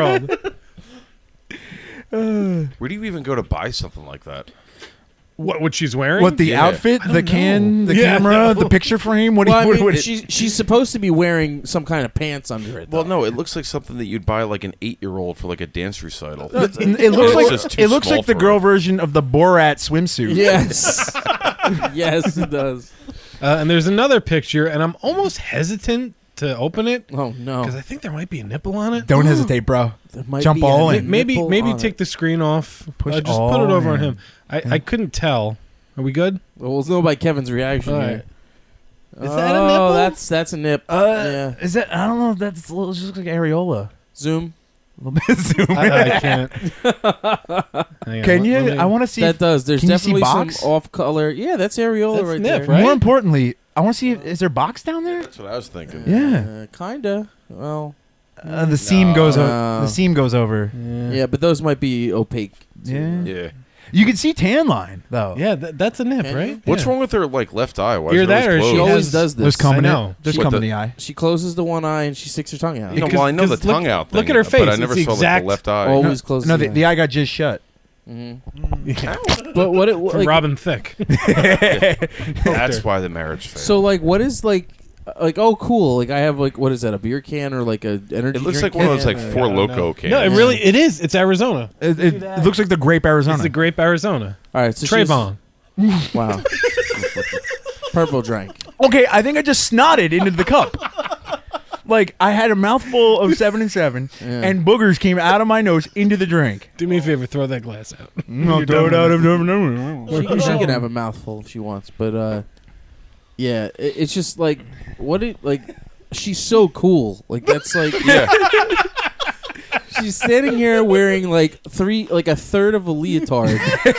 Speaker 2: world.
Speaker 10: Where do you even go to buy something like that?
Speaker 2: What she's wearing?
Speaker 5: What, the
Speaker 10: Yeah.
Speaker 5: outfit,
Speaker 2: I don't
Speaker 5: the can,
Speaker 2: know.
Speaker 5: the
Speaker 2: Yeah,
Speaker 5: camera,
Speaker 2: no.
Speaker 5: the picture frame? What
Speaker 8: Well, I
Speaker 5: do you...
Speaker 8: mean, she's supposed to be wearing some kind of pants under it.
Speaker 10: Well,
Speaker 8: though.
Speaker 10: no, it looks like something that you'd buy like an 8-year-old for like a dance recital.
Speaker 5: It looks
Speaker 10: It's
Speaker 5: like
Speaker 10: just too
Speaker 5: it looks
Speaker 10: small
Speaker 5: like the
Speaker 10: for
Speaker 5: girl
Speaker 10: her.
Speaker 5: version of the Borat swimsuit.
Speaker 8: Yes. Yes, it does.
Speaker 2: And there's another picture, and I'm almost hesitant to open it
Speaker 8: Oh no!
Speaker 2: because I think there might be a nipple on it.
Speaker 5: Don't hesitate, bro.
Speaker 8: There might
Speaker 5: Jump
Speaker 8: be a
Speaker 5: all in.
Speaker 2: Maybe
Speaker 8: nipple on
Speaker 2: take
Speaker 8: it.
Speaker 2: the screen off.
Speaker 5: Push
Speaker 2: just put
Speaker 5: all
Speaker 2: it over on
Speaker 5: in.
Speaker 2: him. I couldn't tell. Are we good?
Speaker 8: Well, we'll know by Kevin's reaction.
Speaker 2: All
Speaker 8: here.
Speaker 2: right. Is that a nipple?
Speaker 8: Oh, that's a nip. Yeah.
Speaker 5: Is that? I don't know. That's a little, just looks like areola.
Speaker 8: Zoom.
Speaker 5: A little bit zoom.
Speaker 2: I can't. Hang on,
Speaker 5: Can
Speaker 2: let
Speaker 5: you?
Speaker 2: me-
Speaker 5: I want to see.
Speaker 8: That does. There's
Speaker 5: can you see
Speaker 8: definitely some
Speaker 5: box?
Speaker 8: off color. Yeah, that's areola
Speaker 2: That's
Speaker 8: right
Speaker 2: nip,
Speaker 8: there.
Speaker 2: right?
Speaker 5: More importantly, I want to see. Is there box down there?
Speaker 10: That's what I was thinking.
Speaker 5: Yeah.
Speaker 8: Kinda. Well,
Speaker 5: The seam goes.
Speaker 8: No.
Speaker 5: The seam goes over.
Speaker 8: yeah, but those might be opaque.
Speaker 5: Yeah.
Speaker 10: Yeah.
Speaker 5: You can see tan line though.
Speaker 2: Yeah, that's a nip,
Speaker 8: Can
Speaker 2: right?
Speaker 8: you?
Speaker 10: What's
Speaker 2: Yeah.
Speaker 10: wrong with her like left eye? Why
Speaker 2: Either
Speaker 10: is it
Speaker 2: that or
Speaker 10: always
Speaker 2: she
Speaker 8: She
Speaker 10: closed?
Speaker 8: always
Speaker 2: has-
Speaker 8: does this.
Speaker 5: There's cum
Speaker 2: I
Speaker 5: in
Speaker 2: know.
Speaker 5: it. There's
Speaker 10: What
Speaker 5: cum
Speaker 10: the-
Speaker 5: in the eye.
Speaker 8: She closes the one eye and she sticks her tongue out.
Speaker 10: No,
Speaker 2: Because-
Speaker 10: well, I know the
Speaker 2: 'cause look-
Speaker 10: tongue out thing.
Speaker 2: look at her face.
Speaker 10: But I never
Speaker 2: It's
Speaker 10: saw
Speaker 2: exact-
Speaker 10: like the left eye.
Speaker 8: Always closes.
Speaker 5: No,
Speaker 8: the
Speaker 5: the eye got just shut.
Speaker 2: Yeah.
Speaker 8: But what it
Speaker 2: From
Speaker 8: like,
Speaker 2: Robin Thicke.
Speaker 10: That's why the marriage failed.
Speaker 8: so like what is like oh cool, like I have like what is that, a beer can or like a energy
Speaker 10: it looks
Speaker 8: drink
Speaker 10: like one of those
Speaker 8: can?
Speaker 10: like
Speaker 2: Yeah,
Speaker 10: Four
Speaker 2: I don't
Speaker 10: Loco
Speaker 2: know.
Speaker 10: cans.
Speaker 2: No, it really is. It's Arizona.
Speaker 5: It looks like the grape Arizona.
Speaker 2: It's the grape Arizona.
Speaker 8: All right, so she's-
Speaker 2: Trayvon.
Speaker 8: Wow. Purple drink.
Speaker 5: Okay, I think I just snotted into the cup. Like I had a mouthful of 7 and 7,
Speaker 8: Yeah.
Speaker 5: and boogers came out of my nose into the drink.
Speaker 2: Do me a favor, throw that glass out.
Speaker 5: No,
Speaker 2: You're
Speaker 5: throw it
Speaker 2: done
Speaker 5: out
Speaker 2: with
Speaker 5: of
Speaker 8: She can have a mouthful if she wants, but yeah, it's just like what it like. She's so cool. Like that's like
Speaker 10: Yeah.
Speaker 8: she's standing here wearing like a third of a leotard.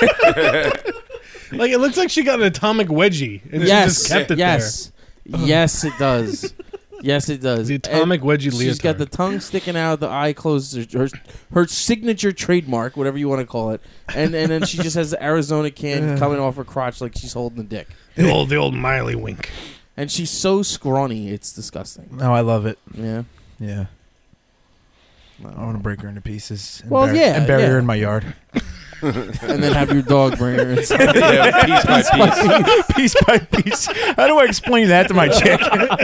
Speaker 2: Like it looks like she got an atomic wedgie and
Speaker 8: Yes,
Speaker 2: she just kept it
Speaker 8: yes, yes, it does. Yes, it does.
Speaker 2: The atomic wedgie leotard.
Speaker 8: She's got the tongue sticking out, the eye closed, her signature trademark, whatever you want to call it, and then she just has the Arizona can coming off her crotch like she's holding a dick.
Speaker 2: The old Miley wink.
Speaker 8: And she's so scrawny, it's disgusting.
Speaker 5: Oh, I love it.
Speaker 8: Yeah.
Speaker 5: Yeah. I want to break her into pieces. And
Speaker 8: Well, yeah,
Speaker 5: and bury
Speaker 8: yeah.
Speaker 5: her in my yard.
Speaker 8: And then have your dog bring her inside.
Speaker 10: Yeah, piece by piece.
Speaker 5: Piece by piece. How do I explain that to my chick?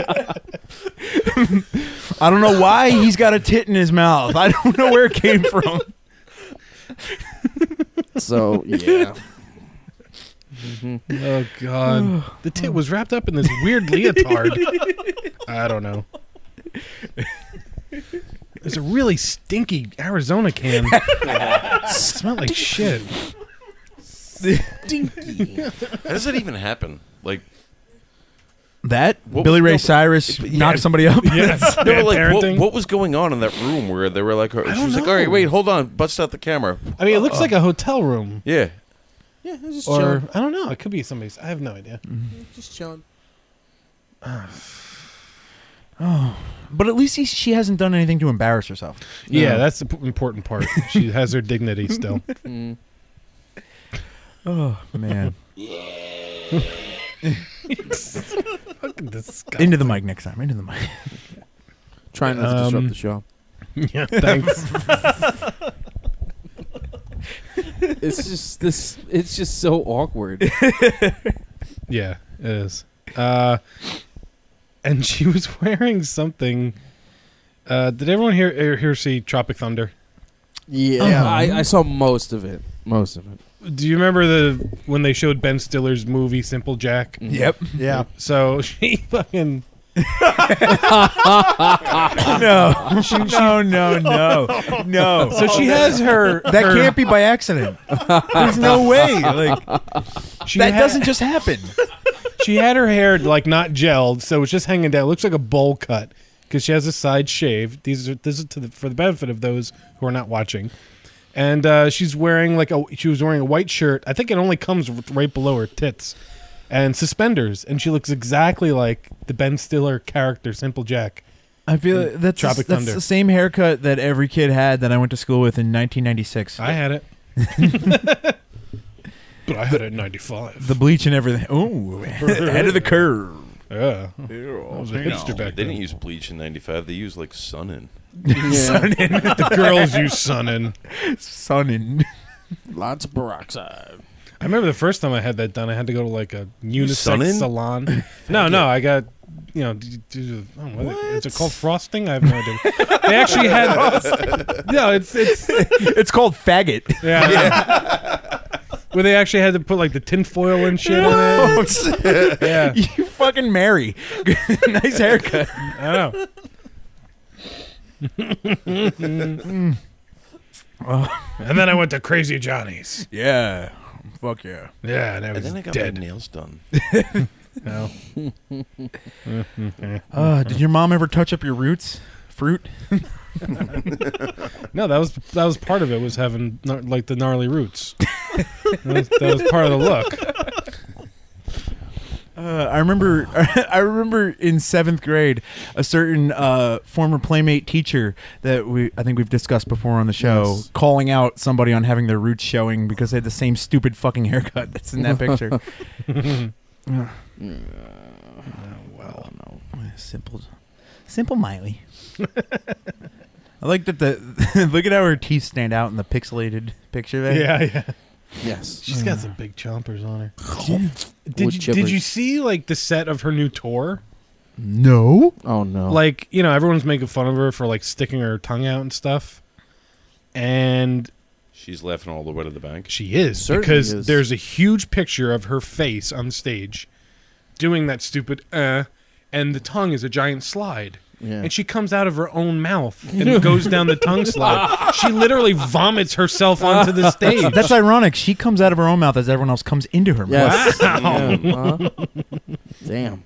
Speaker 5: I don't know why he's got a tit in his mouth. I don't know where it came from.
Speaker 8: So, yeah.
Speaker 2: Oh, God. The tit was wrapped up in this weird leotard. I don't know. There's a really stinky Arizona can. Smelled like shit.
Speaker 8: Stinky.
Speaker 10: How does that even happen? Like
Speaker 5: that
Speaker 10: what
Speaker 5: Billy
Speaker 10: was-
Speaker 5: Ray
Speaker 10: no,
Speaker 5: Cyrus
Speaker 10: yeah.
Speaker 5: knocked somebody up.
Speaker 2: Yes.
Speaker 10: No, but like
Speaker 2: parenting.
Speaker 10: what was going on in that room where they were like, she was like, all right, wait, hold on, bust out the camera.
Speaker 2: I mean, it looks like a hotel room.
Speaker 10: Yeah.
Speaker 8: Yeah, just
Speaker 2: Or,
Speaker 8: chilling.
Speaker 2: I don't know. It could be somebody's. I have no idea.
Speaker 8: Just chilling.
Speaker 5: Oh, but at least she hasn't done anything to embarrass herself.
Speaker 2: Yeah, that's the important part. She has her dignity still.
Speaker 5: Oh man!
Speaker 2: Fucking disgusting.
Speaker 5: Into the mic next time. Into the mic.
Speaker 8: Trying not to disrupt the show.
Speaker 2: Yeah, thanks.
Speaker 8: It's just so awkward.
Speaker 2: Yeah, it is. And she was wearing something. Did everyone here see Tropic Thunder?
Speaker 8: Yeah, I saw most of it. Most of it.
Speaker 2: Do you remember when they showed Ben Stiller's movie Simple Jack?
Speaker 5: Yep.
Speaker 9: Yeah.
Speaker 2: So she fucking
Speaker 5: No, no.
Speaker 2: So she has her.
Speaker 5: That
Speaker 2: her-
Speaker 5: can't be by accident. There's no way. Like that doesn't just happen.
Speaker 2: She had her hair like not gelled, so it's just hanging down. It looks like a bowl cut because she has a side shave. This is for the benefit of those who are not watching. And she's wearing she was wearing a white shirt. I think it only comes right below her tits, and suspenders. And she looks exactly like the Ben Stiller character, Simple Jack.
Speaker 5: I feel that's
Speaker 2: Tropic
Speaker 5: that's
Speaker 2: Thunder.
Speaker 5: the same haircut that every kid had that I went to school with in 1996.
Speaker 2: I had it. But I had it in 95.
Speaker 5: The bleach and everything. Ooh, ahead of the curve.
Speaker 2: Yeah. That was a hipster back
Speaker 10: They
Speaker 2: then.
Speaker 10: didn't use bleach in 95. They used like Sun-In.
Speaker 5: Sun-In.
Speaker 2: The girls use Sun-In.
Speaker 5: Sun-In.
Speaker 8: Lots of peroxide.
Speaker 2: I remember the first time I had that done, I had to go to like a unisex
Speaker 10: Sun-In?
Speaker 2: salon. No, I got, is it called frosting? I have no idea. They actually had, no,
Speaker 5: It's called faggot.
Speaker 2: yeah. Where they actually had to put like the tinfoil and shit in it. Yeah.
Speaker 5: You fucking Mary. Nice haircut.
Speaker 2: I know. And then I went to Crazy Johnny's.
Speaker 5: Yeah. Fuck yeah.
Speaker 2: Yeah, and I was
Speaker 10: And then I got
Speaker 2: dead.
Speaker 10: my nails done.
Speaker 2: No.
Speaker 5: Did your mom ever touch up your roots? Fruit?
Speaker 2: No, that was part of it, was having like the gnarly roots. that was part of the look.
Speaker 5: I remember in 7th grade, a certain former Playmate teacher that I think we've discussed before on the show,
Speaker 2: Yes.
Speaker 5: calling out somebody on having their roots showing because they had the same stupid fucking haircut that's in that picture.
Speaker 2: Well,
Speaker 5: no. Simple Miley. I like that look at how her teeth stand out in the pixelated picture there.
Speaker 2: yeah.
Speaker 8: Yes.
Speaker 2: She's got some big chompers on her.
Speaker 8: Wood
Speaker 2: Did you
Speaker 8: chippers.
Speaker 2: see like the set of her new tour?
Speaker 5: No.
Speaker 8: Oh no.
Speaker 2: Like, everyone's making fun of her for like sticking her tongue out and stuff. And
Speaker 10: She's laughing all the way to the bank.
Speaker 2: she is,
Speaker 8: Certainly
Speaker 2: because
Speaker 8: is.
Speaker 2: there's a huge picture of her face on stage doing that stupid and the tongue is a giant slide.
Speaker 8: Yeah.
Speaker 2: And she comes out of her own mouth and goes down the tongue slide. She literally vomits herself onto the stage.
Speaker 5: That's ironic. She comes out of her own mouth as everyone else comes into her mouth.
Speaker 8: Yes.
Speaker 2: Wow.
Speaker 8: Yeah, Damn.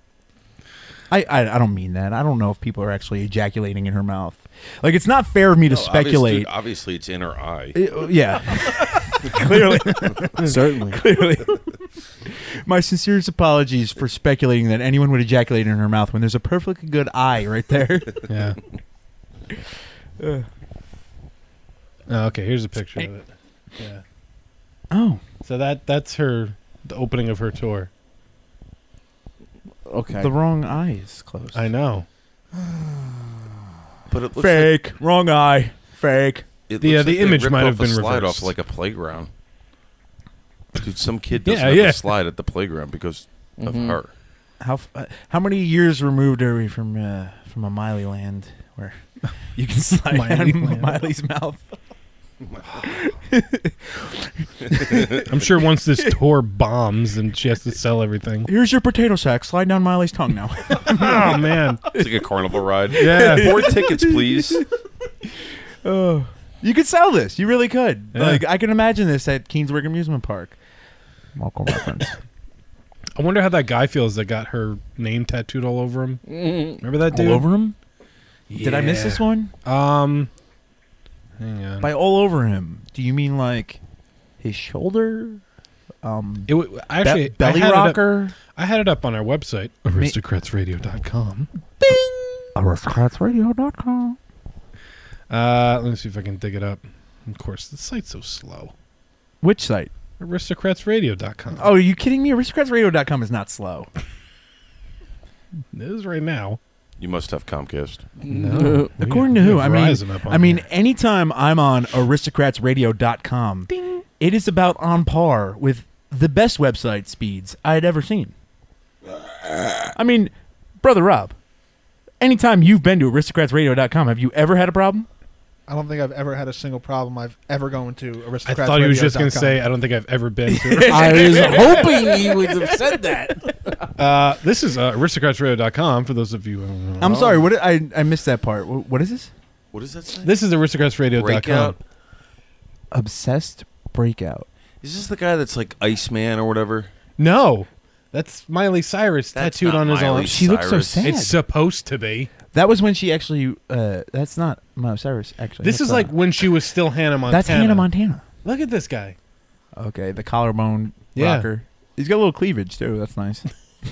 Speaker 5: I don't mean that. I don't know if people are actually ejaculating in her mouth. Like, it's not fair of me to speculate.
Speaker 10: Obviously, it's in her eye.
Speaker 5: Yeah. Clearly.
Speaker 8: Certainly.
Speaker 5: Clearly. My sincerest apologies for speculating that anyone would ejaculate in her mouth when there's a perfectly good eye right there.
Speaker 2: Yeah. Oh, okay, here's a picture of it. Yeah.
Speaker 5: Oh.
Speaker 2: So that's the opening of her tour.
Speaker 8: Okay.
Speaker 5: The wrong eye is closed.
Speaker 2: I know.
Speaker 10: But it looks
Speaker 5: Fake. Wrong eye. Fake.
Speaker 10: It
Speaker 2: The
Speaker 10: looks like they
Speaker 2: image
Speaker 10: ripped
Speaker 2: might
Speaker 10: off
Speaker 2: have been
Speaker 10: a slide
Speaker 2: reversed.
Speaker 10: off like a playground. Dude, some kid doesn't
Speaker 2: Yeah,
Speaker 10: have
Speaker 2: yeah.
Speaker 10: a slide at the playground because of her.
Speaker 5: How many years removed are we from a Miley land where you can slide
Speaker 2: Miley
Speaker 5: down
Speaker 2: land.
Speaker 5: Miley's mouth?
Speaker 2: I'm sure once this tour bombs and she has to sell everything.
Speaker 5: Here's your potato sack. Slide down Miley's tongue now.
Speaker 2: Oh man.
Speaker 10: It's like a carnival ride.
Speaker 2: Yeah.
Speaker 10: 4 tickets, please.
Speaker 5: Oh, you could sell this. You really could.
Speaker 2: Yeah.
Speaker 5: Like I can imagine this at Keensburg Amusement Park. Malcolm reference.
Speaker 2: I wonder how that guy feels that got her name tattooed all over him. Remember that dude?
Speaker 5: All over him? Did I miss this one?
Speaker 2: Hang on.
Speaker 5: By all over him, do you mean like his shoulder?
Speaker 2: Actually,
Speaker 5: belly
Speaker 2: I had
Speaker 5: rocker.
Speaker 2: I had it up on our website, aristocratsradio.com.
Speaker 5: Aristocratsradio.com.
Speaker 2: Let me see if I can dig it up. Of course, the site's so slow.
Speaker 5: Which site?
Speaker 2: Aristocratsradio.com.
Speaker 5: Oh, are you kidding me? Aristocratsradio.com is not slow.
Speaker 2: It is right now.
Speaker 10: You must have Comcast.
Speaker 2: No.
Speaker 5: According to
Speaker 2: We
Speaker 5: who?
Speaker 2: have Verizon up on
Speaker 5: I mean,
Speaker 2: there.
Speaker 5: anytime I'm on aristocratsradio.com, it is about on par with the best website speeds I had ever seen. I mean, Brother Rob, anytime you've been to aristocratsradio.com, have you ever had a problem?
Speaker 9: I don't think I've ever had a single problem I've ever going to
Speaker 2: I
Speaker 9: aristocratsradio.com.
Speaker 2: thought he was just going to say, I don't think I've ever been to
Speaker 8: I was hoping he would have said that.
Speaker 2: This is aristocratsradio.com for those of you who don't know.
Speaker 5: I'm sorry, what I missed that part. What is this?
Speaker 10: What does that say?
Speaker 2: This is aristocratsradio.com.
Speaker 10: Breakout?
Speaker 5: Obsessed Breakout.
Speaker 10: Is this the guy that's like Iceman or whatever?
Speaker 2: No. That's Miley Cyrus
Speaker 10: That's
Speaker 2: tattooed
Speaker 10: not
Speaker 2: on his
Speaker 10: Miley
Speaker 2: arm.
Speaker 5: She looks so
Speaker 10: Cyrus.
Speaker 5: sad.
Speaker 2: It's supposed to be.
Speaker 5: That was when she actually. That's not Miley Cyrus. Actually,
Speaker 2: This
Speaker 5: That's,
Speaker 2: is like when she was still Hannah Montana.
Speaker 5: That's Hannah Montana.
Speaker 2: Look at this guy.
Speaker 5: Okay, the collarbone
Speaker 2: Yeah.
Speaker 5: rocker. He's got a little cleavage too. That's nice.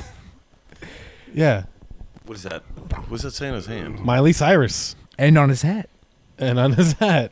Speaker 2: Yeah.
Speaker 10: What is that? What's that say in his hand?
Speaker 2: Miley Cyrus.
Speaker 5: And on his hat.
Speaker 2: And on his hat.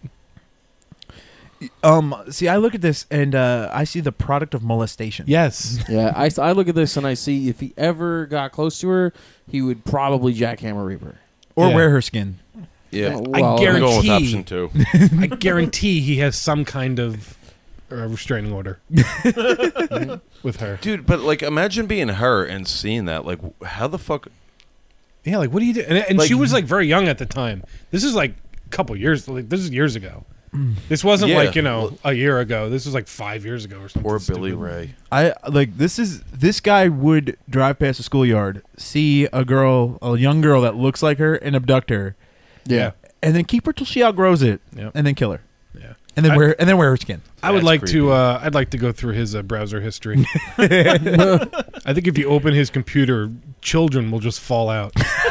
Speaker 5: See, I look at this and I see the product of molestation.
Speaker 2: Yes.
Speaker 8: Yeah, I look at this and I see if he ever got close to her, he would probably jackhammer rape her.
Speaker 5: Or
Speaker 2: Yeah.
Speaker 5: wear her skin.
Speaker 10: Yeah.
Speaker 8: Well,
Speaker 2: I
Speaker 10: I'm going with
Speaker 2: guarantee.
Speaker 10: option 2.
Speaker 2: I guarantee he has some kind of restraining order with her.
Speaker 10: Dude, but like imagine being her and seeing that. Like how the fuck
Speaker 2: Yeah, like what do you do? And
Speaker 10: Like-
Speaker 2: she was like very young at the time. This is like a couple years. Like this is years ago. This wasn't
Speaker 10: Yeah.
Speaker 2: like a year ago. This was like 5 years ago or something.
Speaker 10: poor Billy
Speaker 2: stupid.
Speaker 10: Ray.
Speaker 5: I like this guy would drive past a schoolyard, see a young girl that looks like her, and abduct her,
Speaker 2: Yeah.
Speaker 5: and then keep her till she outgrows it,
Speaker 2: Yep.
Speaker 5: and then kill her,
Speaker 2: Yeah.
Speaker 5: and then wear her skin.
Speaker 2: I would
Speaker 10: That's
Speaker 2: like
Speaker 10: creepy.
Speaker 2: to. I'd like to go through his browser history. I think if you open his computer, children will just fall out.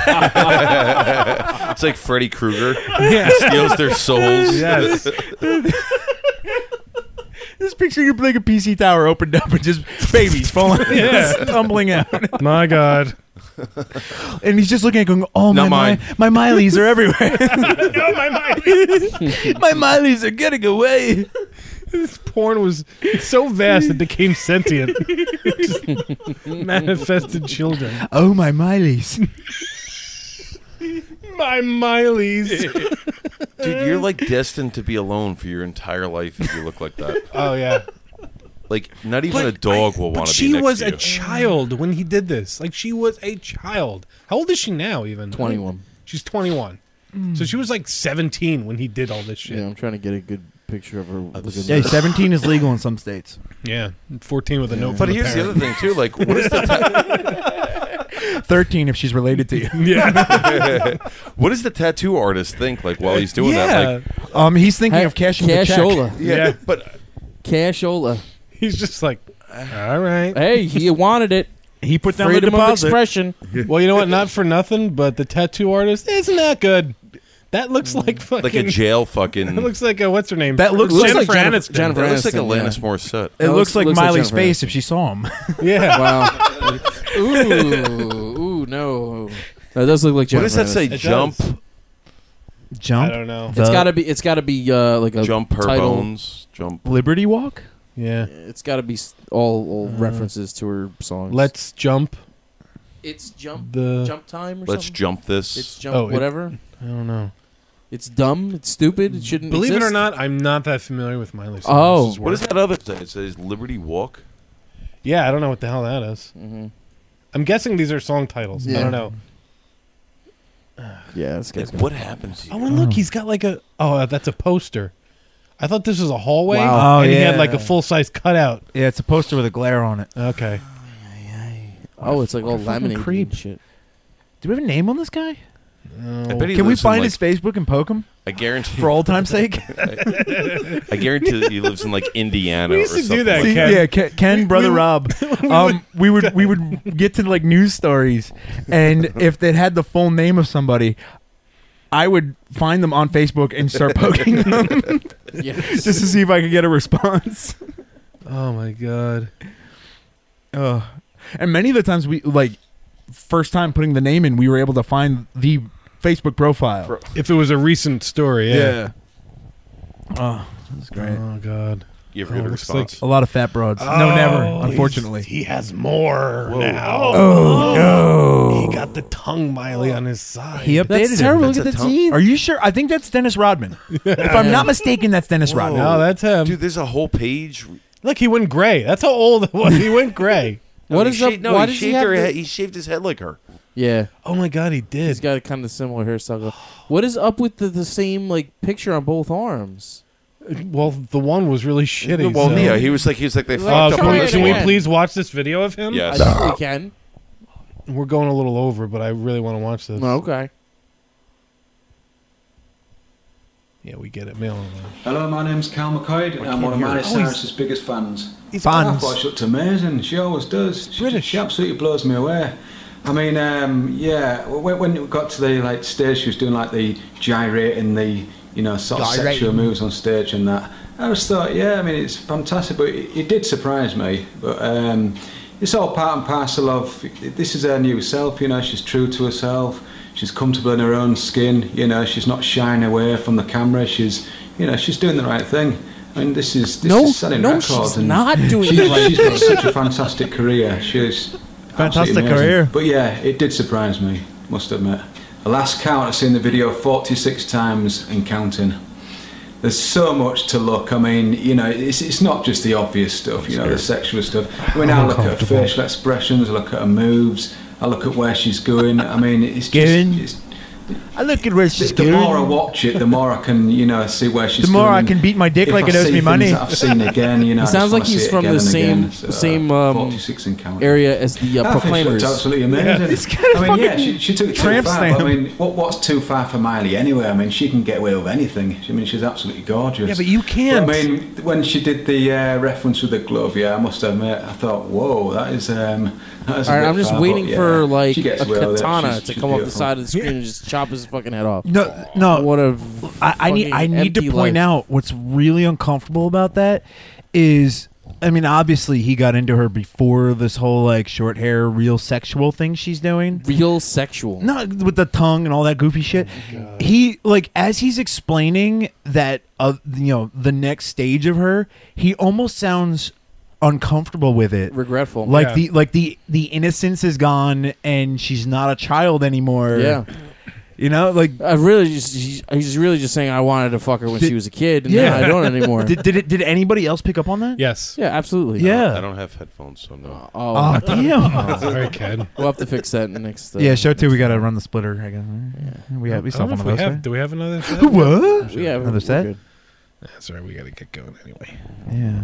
Speaker 10: It's like Freddy Krueger.
Speaker 2: Yeah.
Speaker 10: Steals their souls.
Speaker 2: Yes.
Speaker 5: This picture, you're like a PC tower opened up and just babies falling, tumbling out,
Speaker 2: My God.
Speaker 5: and he's just looking at it going, "Oh
Speaker 10: Not
Speaker 5: my Mileys are everywhere.
Speaker 2: No, my mind.
Speaker 5: My Mileys are getting away."
Speaker 2: This porn was so vast it became sentient. It just manifested children.
Speaker 5: Oh my Mileys.
Speaker 2: My Mileys.
Speaker 10: Dude, you're like destined to be alone for your entire life if you look like that.
Speaker 2: Oh yeah.
Speaker 10: Like not even a dog will
Speaker 2: But
Speaker 10: want to be
Speaker 2: she
Speaker 10: next
Speaker 2: was
Speaker 10: to
Speaker 2: a
Speaker 10: you.
Speaker 2: child when he did this. Like she was a child. How old is she now? Even
Speaker 8: 21.
Speaker 2: She's 21. So she was like 17 when he did all this shit.
Speaker 8: Yeah, I'm trying to get a good picture of her. looking
Speaker 5: Yeah, 17 is legal in some states.
Speaker 2: Yeah, 14 with a note.
Speaker 10: But
Speaker 2: from
Speaker 10: here's the
Speaker 2: parent.
Speaker 10: other thing too. Like, what is the
Speaker 5: 13 if she's related to you.
Speaker 2: Yeah.
Speaker 10: what does the tattoo artist think? Like while he's doing
Speaker 2: Yeah.
Speaker 10: that, like
Speaker 5: He's thinking of cashing the check.
Speaker 8: Cashola.
Speaker 10: yeah, but
Speaker 8: Cashola.
Speaker 2: He's just like, all right.
Speaker 8: Hey, he wanted it.
Speaker 5: He put down
Speaker 8: Freedom
Speaker 5: the
Speaker 8: of
Speaker 5: deposit.
Speaker 8: expression.
Speaker 2: Well, you know what? Not for nothing, but the tattoo artist isn't that good. That looks like fucking
Speaker 10: like a jail fucking.
Speaker 2: That looks like a what's her name?
Speaker 5: That looks
Speaker 2: Jennifer
Speaker 8: like
Speaker 2: Aniston.
Speaker 8: Jennifer
Speaker 10: That looks like
Speaker 8: Aniston,
Speaker 10: Alanis Morissette.
Speaker 5: It looks like
Speaker 8: looks like
Speaker 5: Miley's
Speaker 8: Jennifer
Speaker 5: face
Speaker 8: Aniston.
Speaker 5: if she saw him.
Speaker 2: Yeah.
Speaker 8: Wow. Ooh, no. That does look like
Speaker 10: What
Speaker 8: Jennifer
Speaker 10: does that say?
Speaker 2: It
Speaker 10: Jump,
Speaker 2: does.
Speaker 5: Jump.
Speaker 2: I don't know.
Speaker 5: The
Speaker 8: It's gotta be like a
Speaker 10: jump her
Speaker 8: title.
Speaker 10: bones, jump.
Speaker 5: Liberty Walk.
Speaker 2: Yeah.
Speaker 8: It's gotta be all references to her songs.
Speaker 2: Let's jump.
Speaker 8: It's jump
Speaker 2: The-
Speaker 8: jump time or
Speaker 10: Let's
Speaker 8: something.
Speaker 10: jump this.
Speaker 8: It's jump
Speaker 2: Oh, it-
Speaker 8: whatever.
Speaker 2: I don't know.
Speaker 8: It's dumb. It's stupid. It shouldn't.
Speaker 2: Believe it or
Speaker 8: exist.
Speaker 2: not, I'm not that familiar with Miley Cyrus's
Speaker 8: Oh.
Speaker 2: work.
Speaker 10: What does that other say? It says Liberty Walk.
Speaker 2: Yeah, I don't know what the hell that is.
Speaker 8: Mhm.
Speaker 2: I'm guessing these are song titles. I
Speaker 8: Yeah.
Speaker 2: don't know.
Speaker 8: Yeah, this guy's.
Speaker 10: What happens here?
Speaker 2: Oh, and look, he's got like a. Oh, that's a poster. I thought this was a hallway.
Speaker 5: Wow. Oh,
Speaker 2: and he had
Speaker 5: yeah.
Speaker 2: like a full size cutout.
Speaker 5: Yeah, it's a poster with a glare on it.
Speaker 2: Okay.
Speaker 8: Oh, it's like all
Speaker 5: What a fucking
Speaker 8: laminated
Speaker 5: creep.
Speaker 8: and shit.
Speaker 5: Do we have a name on this guy?
Speaker 10: I bet he
Speaker 5: Can we
Speaker 10: lives in,
Speaker 5: find
Speaker 10: like-
Speaker 5: his Facebook and poke him
Speaker 10: I guarantee.
Speaker 5: for old time's sake?
Speaker 10: I guarantee that he lives in like Indiana.
Speaker 2: We used
Speaker 10: or
Speaker 2: to do
Speaker 10: something
Speaker 2: that,
Speaker 10: like
Speaker 2: Ken.
Speaker 5: Yeah, Ken, brother
Speaker 2: we-
Speaker 5: Rob. We would get to like news stories, and if they had the full name of somebody, I would find them on Facebook and start poking them
Speaker 8: Yes.
Speaker 5: just to see if I could get a response.
Speaker 2: Oh my god.
Speaker 5: And many of the times we like first time putting the name in, we were able to find the Facebook profile.
Speaker 2: If it was a recent story, yeah.
Speaker 5: Oh, that's great.
Speaker 2: Oh god.
Speaker 10: You ever get a
Speaker 2: looks
Speaker 10: response?
Speaker 5: A lot of fat broads. No,
Speaker 2: Oh,
Speaker 5: never.
Speaker 2: he's-
Speaker 5: Unfortunately.
Speaker 2: he has more now.
Speaker 5: Oh no!
Speaker 2: He got the tongue Miley on his side.
Speaker 5: He updated
Speaker 8: That's
Speaker 5: it.
Speaker 8: terrible.
Speaker 10: That's
Speaker 8: Look at
Speaker 10: a
Speaker 8: the
Speaker 10: tongue.
Speaker 8: teeth.
Speaker 5: Are you sure? I think that's Dennis Rodman. If I'm not mistaken, that's Dennis Rodman.
Speaker 2: No, that's him.
Speaker 10: Dude, there's a whole page.
Speaker 2: Look, he went gray. That's how old it was. He went gray.
Speaker 8: What
Speaker 10: he
Speaker 8: is up?
Speaker 10: shaved- No,
Speaker 8: why
Speaker 10: he
Speaker 8: does he
Speaker 10: shaved
Speaker 8: have
Speaker 10: her
Speaker 8: the-
Speaker 10: head. He shaved his head like her.
Speaker 8: Yeah,
Speaker 2: Oh my god, he
Speaker 8: he's
Speaker 2: did.
Speaker 8: got a kind of similar hairstyle. What is up with the same like picture on both arms?
Speaker 2: Well, the one was really shitty.
Speaker 10: Well,
Speaker 2: so.
Speaker 10: yeah, he was like they fucked
Speaker 2: Can
Speaker 10: up on
Speaker 2: we,
Speaker 10: this
Speaker 2: can we
Speaker 10: one.
Speaker 2: please watch this video of him?
Speaker 10: Yes.
Speaker 8: I think we can.
Speaker 2: We're going a little over, but I really want to watch this.
Speaker 8: Okay.
Speaker 2: Yeah, we get it. Mail it.
Speaker 12: Hello, my name's Cal McCoy. I'm one of Miley Cyrus's biggest fans.
Speaker 2: He's
Speaker 12: I
Speaker 2: fans.
Speaker 12: thought she looked amazing. She always does. She absolutely blows me away. I mean, yeah. When it got to the like stage, she was doing like the gyrating, the sort of sexual moves on stage and that. I just thought, yeah. I mean, it's fantastic, but it did surprise me. But it's all part and parcel of this is her new self. She's true to herself. She's comfortable in her own skin. She's not shying away from the camera. She's doing the right thing. I mean, this is selling records.
Speaker 8: She's
Speaker 12: and
Speaker 8: not doing
Speaker 12: she's,
Speaker 8: the right
Speaker 12: she's got such a fantastic career. She's
Speaker 5: Fantastic
Speaker 12: absolutely amazing.
Speaker 5: career.
Speaker 12: But yeah, it did surprise me, must admit. The last count, I've seen the video 46 times and counting. There's so much to look. I mean, it's not just the obvious stuff, the sexual stuff. I mean, I look at her facial expressions, I look at her moves, I look at where she's going. I mean, it's just...
Speaker 5: I look at where she's
Speaker 12: The more I watch it, the more I can, see where she's
Speaker 5: The
Speaker 12: going.
Speaker 5: more I can beat my dick
Speaker 12: If
Speaker 5: like
Speaker 12: I
Speaker 5: it owes
Speaker 12: see
Speaker 5: me
Speaker 12: things
Speaker 5: money.
Speaker 12: that I've seen again, I
Speaker 8: He
Speaker 12: just
Speaker 8: sounds like
Speaker 12: wanna see
Speaker 8: he's
Speaker 12: it
Speaker 8: from
Speaker 12: again
Speaker 8: the
Speaker 12: and
Speaker 8: same
Speaker 12: again. So,
Speaker 8: same
Speaker 12: 46 and counting.
Speaker 8: area as the
Speaker 12: I think she
Speaker 8: Proclaimers.
Speaker 12: looked absolutely amazing.
Speaker 5: Yeah, this kind of
Speaker 12: I mean, yeah,
Speaker 5: fucking
Speaker 12: she took it too
Speaker 5: tramp
Speaker 12: far.
Speaker 5: stamp.
Speaker 12: I mean, what's too far for Miley anyway? I mean, she can get away with anything. I mean, she's absolutely gorgeous.
Speaker 2: Yeah, but you can't.
Speaker 12: But, I mean, when she did the reference with the glove, I must admit, I thought, whoa, that is a
Speaker 8: All right,
Speaker 12: bit
Speaker 8: I'm just
Speaker 12: far,
Speaker 8: waiting
Speaker 12: but, yeah,
Speaker 8: for like
Speaker 12: she
Speaker 8: a
Speaker 12: gets away with it.
Speaker 8: katana
Speaker 12: She's-
Speaker 8: to
Speaker 12: she's
Speaker 8: come off the
Speaker 12: beautiful.
Speaker 8: side of the screen and just chop his fucking head off.
Speaker 5: No.
Speaker 8: What a
Speaker 5: I need
Speaker 8: fucking
Speaker 5: to
Speaker 8: empty
Speaker 5: point
Speaker 8: life.
Speaker 5: out what's really uncomfortable about that is, I mean, obviously he got into her before this whole like short hair, real sexual thing she's doing.
Speaker 8: Real sexual.
Speaker 5: No, with the tongue and all that goofy shit. He like as he's explaining that, the next stage of her, he almost sounds uncomfortable with it,
Speaker 8: regretful.
Speaker 5: like
Speaker 2: Yeah.
Speaker 5: the innocence is gone and she's not a child anymore.
Speaker 8: Yeah.
Speaker 5: Like
Speaker 8: I really he's really just saying I wanted to fuck her when she was a kid and
Speaker 5: Yeah.
Speaker 8: now I don't anymore.
Speaker 5: did anybody else pick up on that?
Speaker 2: Yes.
Speaker 8: Yeah, absolutely.
Speaker 5: Yeah.
Speaker 10: I don't have headphones, so no.
Speaker 5: Oh, damn.
Speaker 2: Sorry, Ken.
Speaker 8: We'll have to fix that in the next.
Speaker 5: Yeah, show 2. We got to run the splitter again. We
Speaker 2: I
Speaker 5: still
Speaker 2: don't
Speaker 5: have
Speaker 2: know
Speaker 5: one
Speaker 2: if
Speaker 5: of those.
Speaker 2: we have.
Speaker 5: right?
Speaker 2: Do we have another set?
Speaker 5: What?
Speaker 8: Yeah,
Speaker 5: Another
Speaker 8: we're
Speaker 5: set?
Speaker 8: good.
Speaker 2: That's right. We got to get going anyway.
Speaker 5: Yeah.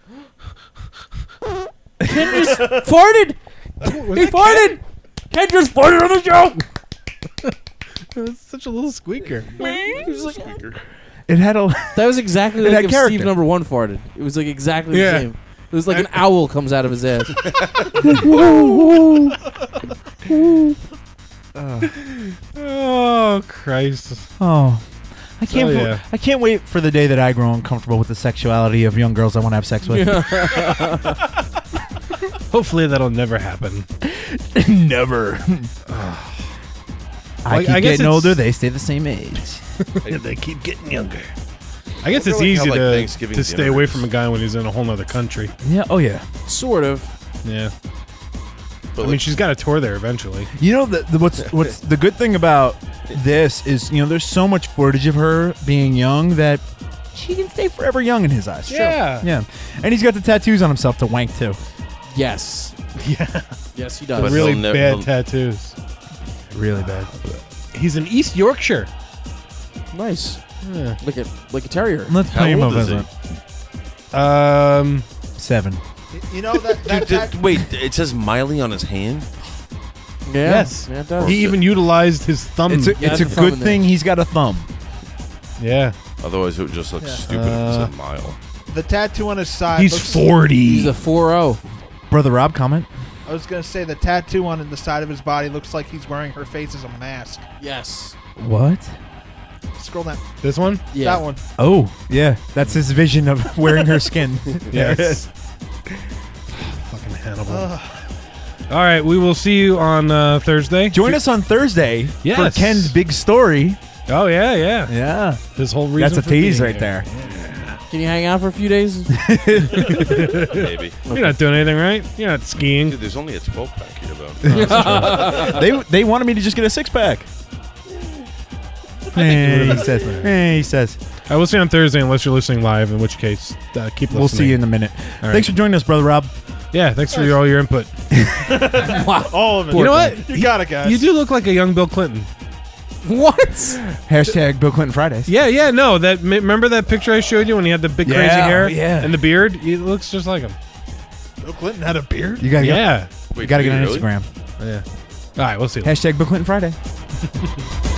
Speaker 8: Ken just farted. He farted. Ken just farted on the show.
Speaker 2: It's such a little squeaker.
Speaker 5: It had a.
Speaker 8: That was exactly
Speaker 5: It
Speaker 8: like
Speaker 5: had
Speaker 8: if
Speaker 5: character.
Speaker 8: Steve number 1 farted. It was like exactly
Speaker 2: Yeah.
Speaker 8: the same. It was like an owl comes out of his ass.
Speaker 2: Oh Oh Christ!
Speaker 5: Oh, I can't.
Speaker 2: So, yeah.
Speaker 5: I can't wait for the day that I grow uncomfortable with the sexuality of young girls I want to have sex with.
Speaker 2: Hopefully that'll never happen.
Speaker 5: Never. I keep
Speaker 2: guess
Speaker 5: getting
Speaker 2: it's-
Speaker 5: older. They stay the same age.
Speaker 2: They keep getting younger. I guess
Speaker 10: I
Speaker 2: it's
Speaker 10: feel like
Speaker 2: easy
Speaker 10: how, like,
Speaker 2: to
Speaker 10: Thanksgiving
Speaker 2: stay
Speaker 10: dinner
Speaker 2: away
Speaker 10: is-
Speaker 2: from a guy when he's in a whole other country.
Speaker 5: Yeah. Oh yeah.
Speaker 8: Sort of.
Speaker 2: Yeah.
Speaker 10: But
Speaker 2: I mean, she's got a tour there eventually.
Speaker 5: You know what's the good thing about this is there's so much footage of her being young that she can stay forever young in his eyes.
Speaker 2: Yeah.
Speaker 5: Yeah. And he's got the tattoos on himself to wank too.
Speaker 8: Yes.
Speaker 2: Yeah.
Speaker 8: Yes, he does.
Speaker 10: But
Speaker 2: Really
Speaker 10: he'll
Speaker 2: bad
Speaker 10: he'll-
Speaker 2: tattoos.
Speaker 5: Really bad.
Speaker 2: He's in East Yorkshire.
Speaker 8: Nice.
Speaker 2: Yeah.
Speaker 8: Like a terrier.
Speaker 5: Let's
Speaker 10: How
Speaker 5: pay him a
Speaker 10: old is
Speaker 5: visit.
Speaker 10: he?
Speaker 5: 7.
Speaker 9: You know that
Speaker 10: Wait, it says Miley on his hand.
Speaker 8: Yeah.
Speaker 2: Yes.
Speaker 8: Yeah, it does.
Speaker 2: He even utilized his thumb.
Speaker 5: It's a
Speaker 8: Yeah, the thumb
Speaker 5: good
Speaker 8: in there.
Speaker 5: thing he's got a thumb.
Speaker 2: yeah.
Speaker 10: Otherwise, it would just look stupid if it said Mile.
Speaker 9: the tattoo on his side.
Speaker 2: He's
Speaker 9: looks-
Speaker 2: 40.
Speaker 8: He's a 4-0.
Speaker 5: Brother Rob, comment.
Speaker 9: I was gonna say the tattoo on the side of his body looks like he's wearing her face as a mask.
Speaker 8: Yes.
Speaker 5: What?
Speaker 9: Scroll down.
Speaker 2: This one?
Speaker 8: Yeah.
Speaker 9: That one.
Speaker 5: Oh, yeah. That's his vision of wearing her skin. There it is.
Speaker 2: Fucking Hannibal. All right, we will see you on Thursday.
Speaker 5: Join us on Thursday for
Speaker 2: Yes.
Speaker 5: Ken's big story.
Speaker 2: Oh yeah, yeah.
Speaker 5: Yeah.
Speaker 2: His whole reason.
Speaker 5: That's a
Speaker 2: for being
Speaker 5: tease right
Speaker 2: here.
Speaker 5: there.
Speaker 8: Can you hang out for a few days?
Speaker 10: Maybe.
Speaker 2: You're not doing anything, right? You're not skiing.
Speaker 10: Dude, there's only a 12-pack here, though.
Speaker 5: They wanted me to just get a 6-pack. He says. He says.
Speaker 2: I will see you on Thursday unless you're listening live, in which case keep listening.
Speaker 5: We'll see you in a minute.
Speaker 2: right.
Speaker 5: Thanks for joining us, Brother Rob.
Speaker 2: Yeah, thanks for all your input.
Speaker 9: All of it.
Speaker 2: You know what?
Speaker 9: You got it, guys.
Speaker 2: You do look like a young Bill Clinton.
Speaker 8: What?
Speaker 5: Hashtag Bill Clinton Fridays.
Speaker 2: Yeah, yeah, no. Remember that picture I showed you when he had the big crazy
Speaker 5: Yeah,
Speaker 2: hair
Speaker 5: yeah.
Speaker 2: and the beard? He looks just like him.
Speaker 9: Bill Clinton had a beard.
Speaker 5: You gotta
Speaker 2: Yeah.
Speaker 5: you gotta get on
Speaker 10: really?
Speaker 5: Instagram.
Speaker 2: Yeah. All right, we'll see you.
Speaker 5: Hashtag Bill Clinton Friday.